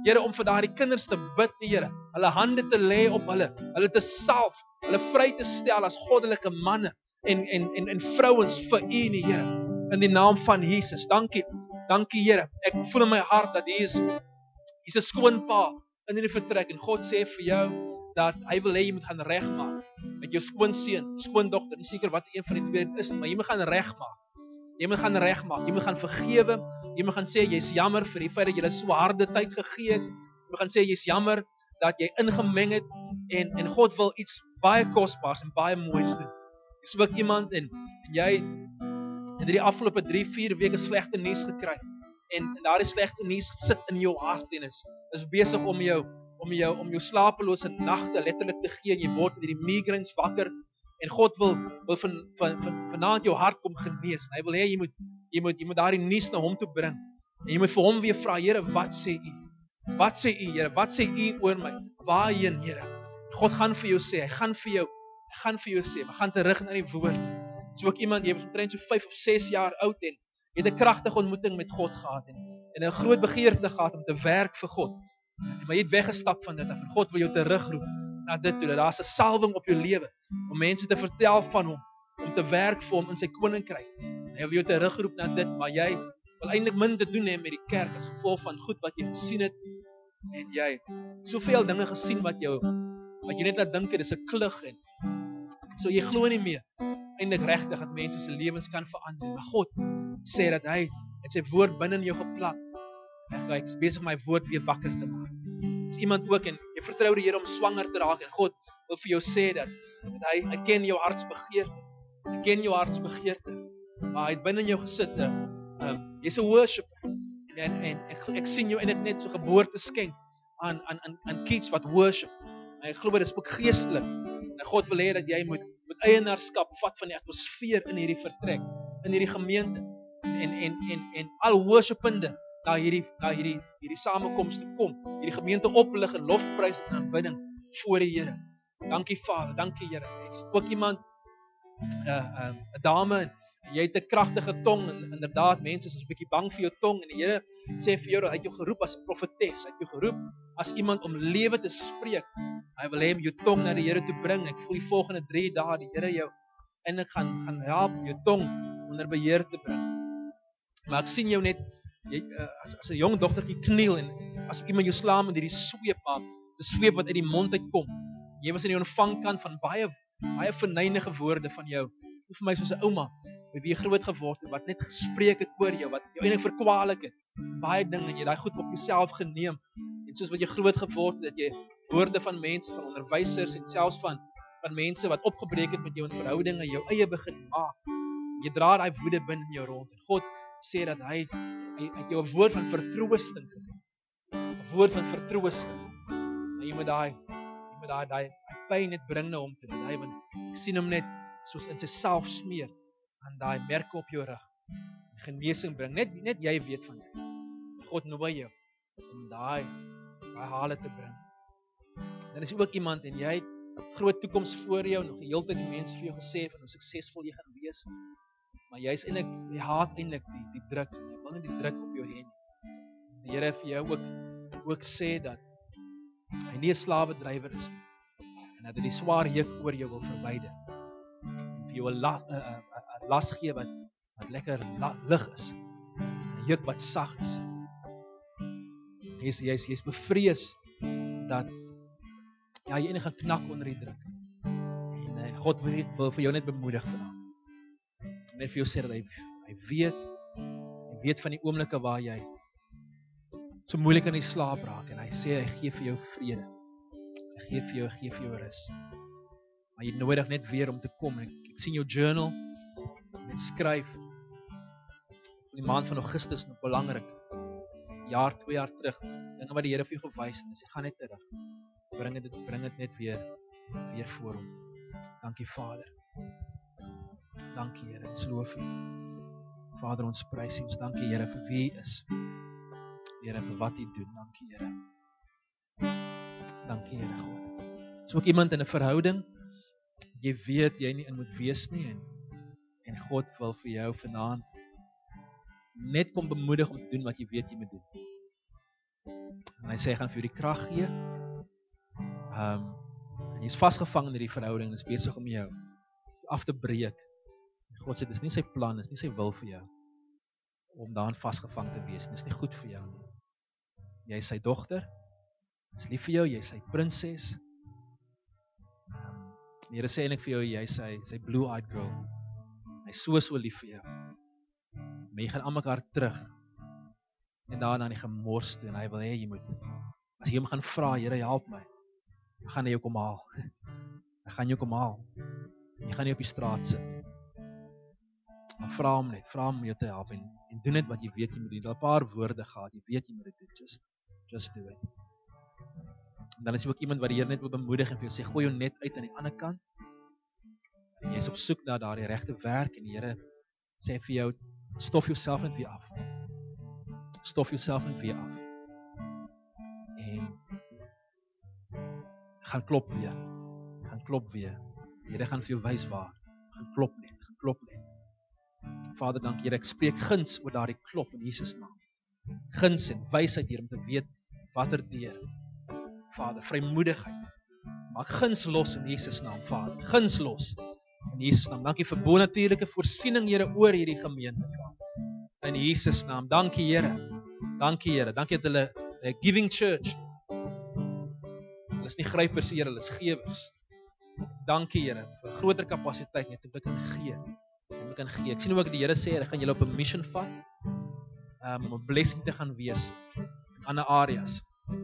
Here, om vir daardie kinders te bid, Here, hulle hande te lê op hulle te salf, hulle vry te stel as goddelike manne en vrouens vir U, Here, in die naam van Jesus. Dankie, Here. Ek voel in my hart dat hier's 'n skoonpa in die vertrek en God sê vir jou dat hy wil hê jy moet gaan regmaak met jou skoonseun, skoondogter, nie seker wat een van die twee is, maar jy moet gaan regmaak. Jy moet gaan regmaak, jy moet gaan vergewe, jy moet gaan sê jy's jammer vir die feit dat jy so harde tyd gegee het. Jy moet gaan sê jy's jammer dat jy ingemeng het en God wil iets baie kosbaars en baie moois doen. Jy's ook iemand en jy het die afgelope 3-4 weke slegte nuus gekry en daardie slegte nuus sit in jou hart en is besig om jou slapelose nagte letterlik te gee en jy word met hierdie migraines wakker en God wil vanaand jou hart kom genees. Hy wil hê jy moet daardie nuus na hom toe bring. En jy moet vir hom weer vra, Here, wat sê U? Wat sê U, Here? Wat sê U oor my? Waarheen, Here? God gaan vir jou sê, hy gaan vir jou sê, maar gaan terug na die woord. So ook iemand, jy was omtrent so 5 of 6 jaar oud en jy het 'n kragtige ontmoeting met God gehad en 'n groot begeerte gehad om te werk vir God. Maar jy het weggestap van dit af en God wil jou terugroep na dit toe. Dat daar's 'n salwing op jou lewe om mense te vertel van hom, om te werk vir hom in sy koninkryk. En hy wil jou terugroep na dit, maar jy wil eintlik min te doen hê met die kerk as gevolg van goed wat jy gesien het en jy soveel dinge gesien wat jy net laat dink dit is 'n klug en so jy glo nie meer eintlik regtig dat mense se lewens kan verander. Maar God sê dat hy het sy woord binne in jou geplant. Hy is besig om my woord weer wakker te maak. Is iemand ook en jy vertrou die Here om swanger te raak en God wil vir jou sê dat hy ken jou hartsbegeerte. Hy ken jou hartsbegeerte. Maar hy het binne in jou gesit. Jy's 'n worshipper. En ek sien jou eintlik net so geboorte skenk aan kids wat worship. En ek glo dit is ook geestelik. En God wil hê dat jy moet eienaarskap vat van die atmosfeer in hierdie vertrek, in hierdie gemeente. En al worshipende na hierdie samekomste kom, hierdie gemeente oplig en lofprys en aanbidding voor die Here. Dankie Vader, dankie Here. Is ook iemand 'n dame en jy het 'n kragtige tong en inderdaad mense is 'n bietjie bang vir jou tong en die Here sê vir jou dat hy jou geroep as 'n profetes, hy het jou geroep as iemand om lewe te spreek. Hy wil hê om jou tong na die Here toe bring. Ek voel die volgende 3 dae die Here jou eintlik gaan help om jou tong onder beheer te bring. Maar ek sien jou net jy as 'n jong dogtertjie kniel en as iemand jou slaan met hierdie sweep maar 'n sweep wat uit die mond uitkom. Jy was in die ontvangkant van baie verneinige woorde van jou. Hoe vir my soos 'n ouma met wie jy groot geword het wat net gespreek het oor jou wat jou eintlik verkwalik het. Baie dinge en jy daai goed op jouself geneem. En soos wat jy groot geword het dat jy woorde van mense, van onderwysers en selfs van mense wat opgebreek het met jou in verhoudinge jou eie begin maak. Jy dra daai woede binne in jou rond. En God sê dat hy het jou 'n woord van vertroosting gegee. 'n Woord van vertroosting. En jy moet daai pyn net bring na hom toe. Want ek sien hom net soos in sy salf smeer aan daai merke op jou rug. Genesing bring. Net jy weet van dit. God nooi jou om daai hale te bring. Dan is ook iemand en jy het groot toekoms voor jou, nog die hele tyd die mense vir jou gesê van hoe suksesvol jy gaan wees. Maar jy haat eintlik die druk. Jy wil nie die druk op jou hê nie. Die Here vir jou ook sê dat hy nie 'n slawedrywer is nie. En dat hy die swaar juk oor jou wil verwyder. En vir jou 'n las gee wat lekker lig is. 'n Juk wat sag is. Jy's bevrees dat jy eintlik gaan knak onder die druk. En God wil vir jou net bemoedig vanaand. Net vir jou sê dat hy weet van die oomblikke waar jy so moeilik in die slaap raak en hy sê hy gee vir jou vrede. Hy gee vir jou rus. Maar jy het nodig net weer om te kom. Ek sien jou journal en skryf. In die maand van Augustus nog belangrik. 2 jaar terug. Dinge wat die Here vir jou gewys het, jy gaan net terug. Bring dit net weer voor hom. Dankie Vader. Dankie Here, ons loof U. Vader, ons prys U. Ons dankie Here vir wie U is. Here vir wat U doen. Dankie Here. Dankie Here God. Is ook iemand in 'n verhouding, jy weet jy nie in moet wees nie en God wil vir jou vanaand net kom bemoedig om te doen wat jy weet jy moet doen. En hy sê hy gaan vir jou die krag gee. En jy's vasgevang in hierdie verhouding en is besig om jou af te breek. En God sê dis nie sy plan, dis nie sy wil vir jou om daarin vasgevang te wees. Dis nie goed vir jou nie. Jy is sy dogter. Dis lief vir jou, jy is sy prinses. Die Here sê eintlik vir jou, jy is sy blue-eyed girl. Hy is so lief vir jou. Maar jy gaan aan mekaar terug. En daarna in die gemors toe, en hy wil hê jy moet, as jy hom gaan vra, Here help my, hy gaan jou kom haal. Hy gaan jou kom haal. Jy gaan nie op die straat sit. Maar vra hom om jou te help, en doen dit wat jy weet jy moet doen. Daar 'n paar woorde gehad, jy weet jy moet dit doen, just do it. En dan is jy ook iemand wat die Here net wil bemoedig en vir jou sê, gooi jou net uit aan die ander kant. En jy is op soek na daardie regte werk, en die Here sê vir jou, stof jouself net weer af. Stof jouself net weer af. En gaan klop weer. Die Here gaan vir jou wys waar. Gaan klop net. Vader, dankie Here, ek spreek guns oor daardie klop in Jesus naam. Guns en wysheid hier om te weet watter deur. Vader, vrymoedigheid. Maak guns los in Jesus naam, Vader. Guns los in Jesus naam. Dankie vir bonatuurlike voorsiening, Here, oor hierdie gemeente, Vader. In Jesus naam. Dankie Here. Dankie dat hulle 'n giving church. Hulle is nie grypers, Here, hulle is gewers. Dankie Here vir groter kapasiteit net om te kan gee. Ek sien ook die Here sê hy gaan julle op 'n mission vat om 'n blessing te gaan wees in ander areas.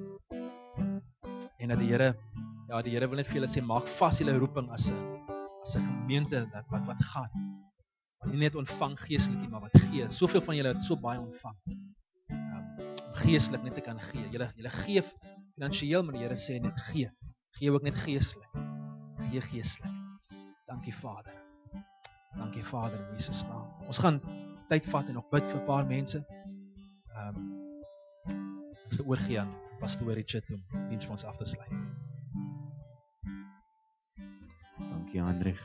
En dat die Here wil net vir julle sê, maak vas julle roeping as 'n gemeente wat gaan. Want nie net ontvang geestelik nie, maar wat gee. Soveel van julle het so baie ontvang. Om geestelik net te kan gee. Julle gee finansiëel, maar die Here sê net gee. Gee ook net geestelik. Gee geestelik. Dankie Vader. Dankie Vader in Jesus naam. Ons gaan tyd vat en nog bid vir 'n paar mense. Ek sal oorgee aan Pastoor Richard om diens vir ons af te sluit. Dankie Hendrik.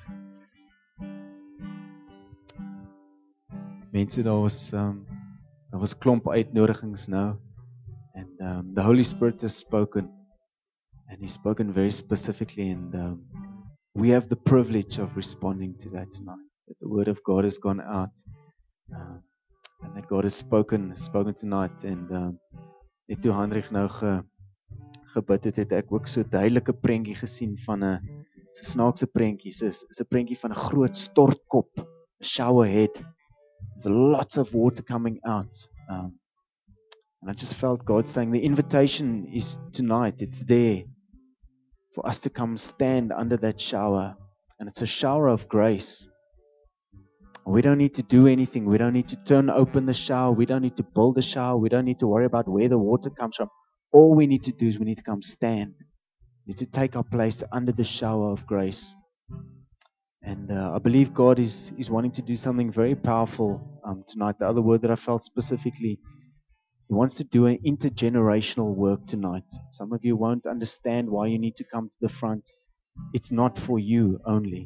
Mense, daar was klomp uitnodigings nou. And the Holy Spirit has spoken. And He's spoken very specifically, and we have the privilege of responding to that tonight. That the word of God has gone out, and that God has spoken tonight. And net toe Hendrik nou gebid het ek ook so 'n duidelike prentjie gesien van 'n so snaakse prentjie. Is 'n prentjie van 'n groot stortkop, 'n shower head. There's lots of water coming out. And I just felt God saying the invitation is tonight. It's there for us to come stand under that shower. And it's a shower of grace. We don't need to do anything. We don't need to turn open the shower. We don't need to build the shower. We don't need to worry about where the water comes from. All we need to do is we need to come stand. We need to take our place under the shower of grace. And I believe God is wanting to do something very powerful tonight. The other word that I felt specifically, He wants to do an intergenerational work tonight. Some of you won't understand why you need to come to the front. It's not for you only.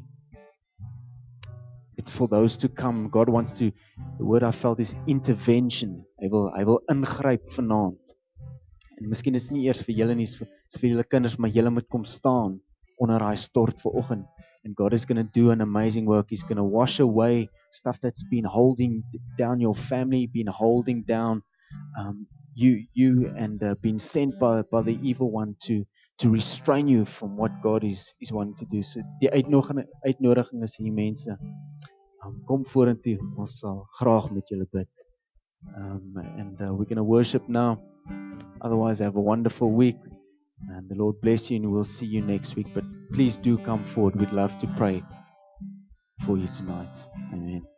It's for those to come. God wants to, the word I felt is intervention. Hy wil ingryp vanaand. En miskien is nie eers vir julle nie, is vir julle kinders, maar julle moet kom staan onder daai stort vanoggend. And God is going to do an amazing work. He's going to wash away stuff that's been holding down your family, been holding down you and been sent by the evil one to restrain you from what God is wanting to do. So die uitnodiging is hier mense. Kom vorentoe, ons sal graag met julle bid. And we're going to worship now. Otherwise, have a wonderful week. And the Lord bless you, and we'll see you next week. But please do come forward. We'd love to pray for you tonight. Amen.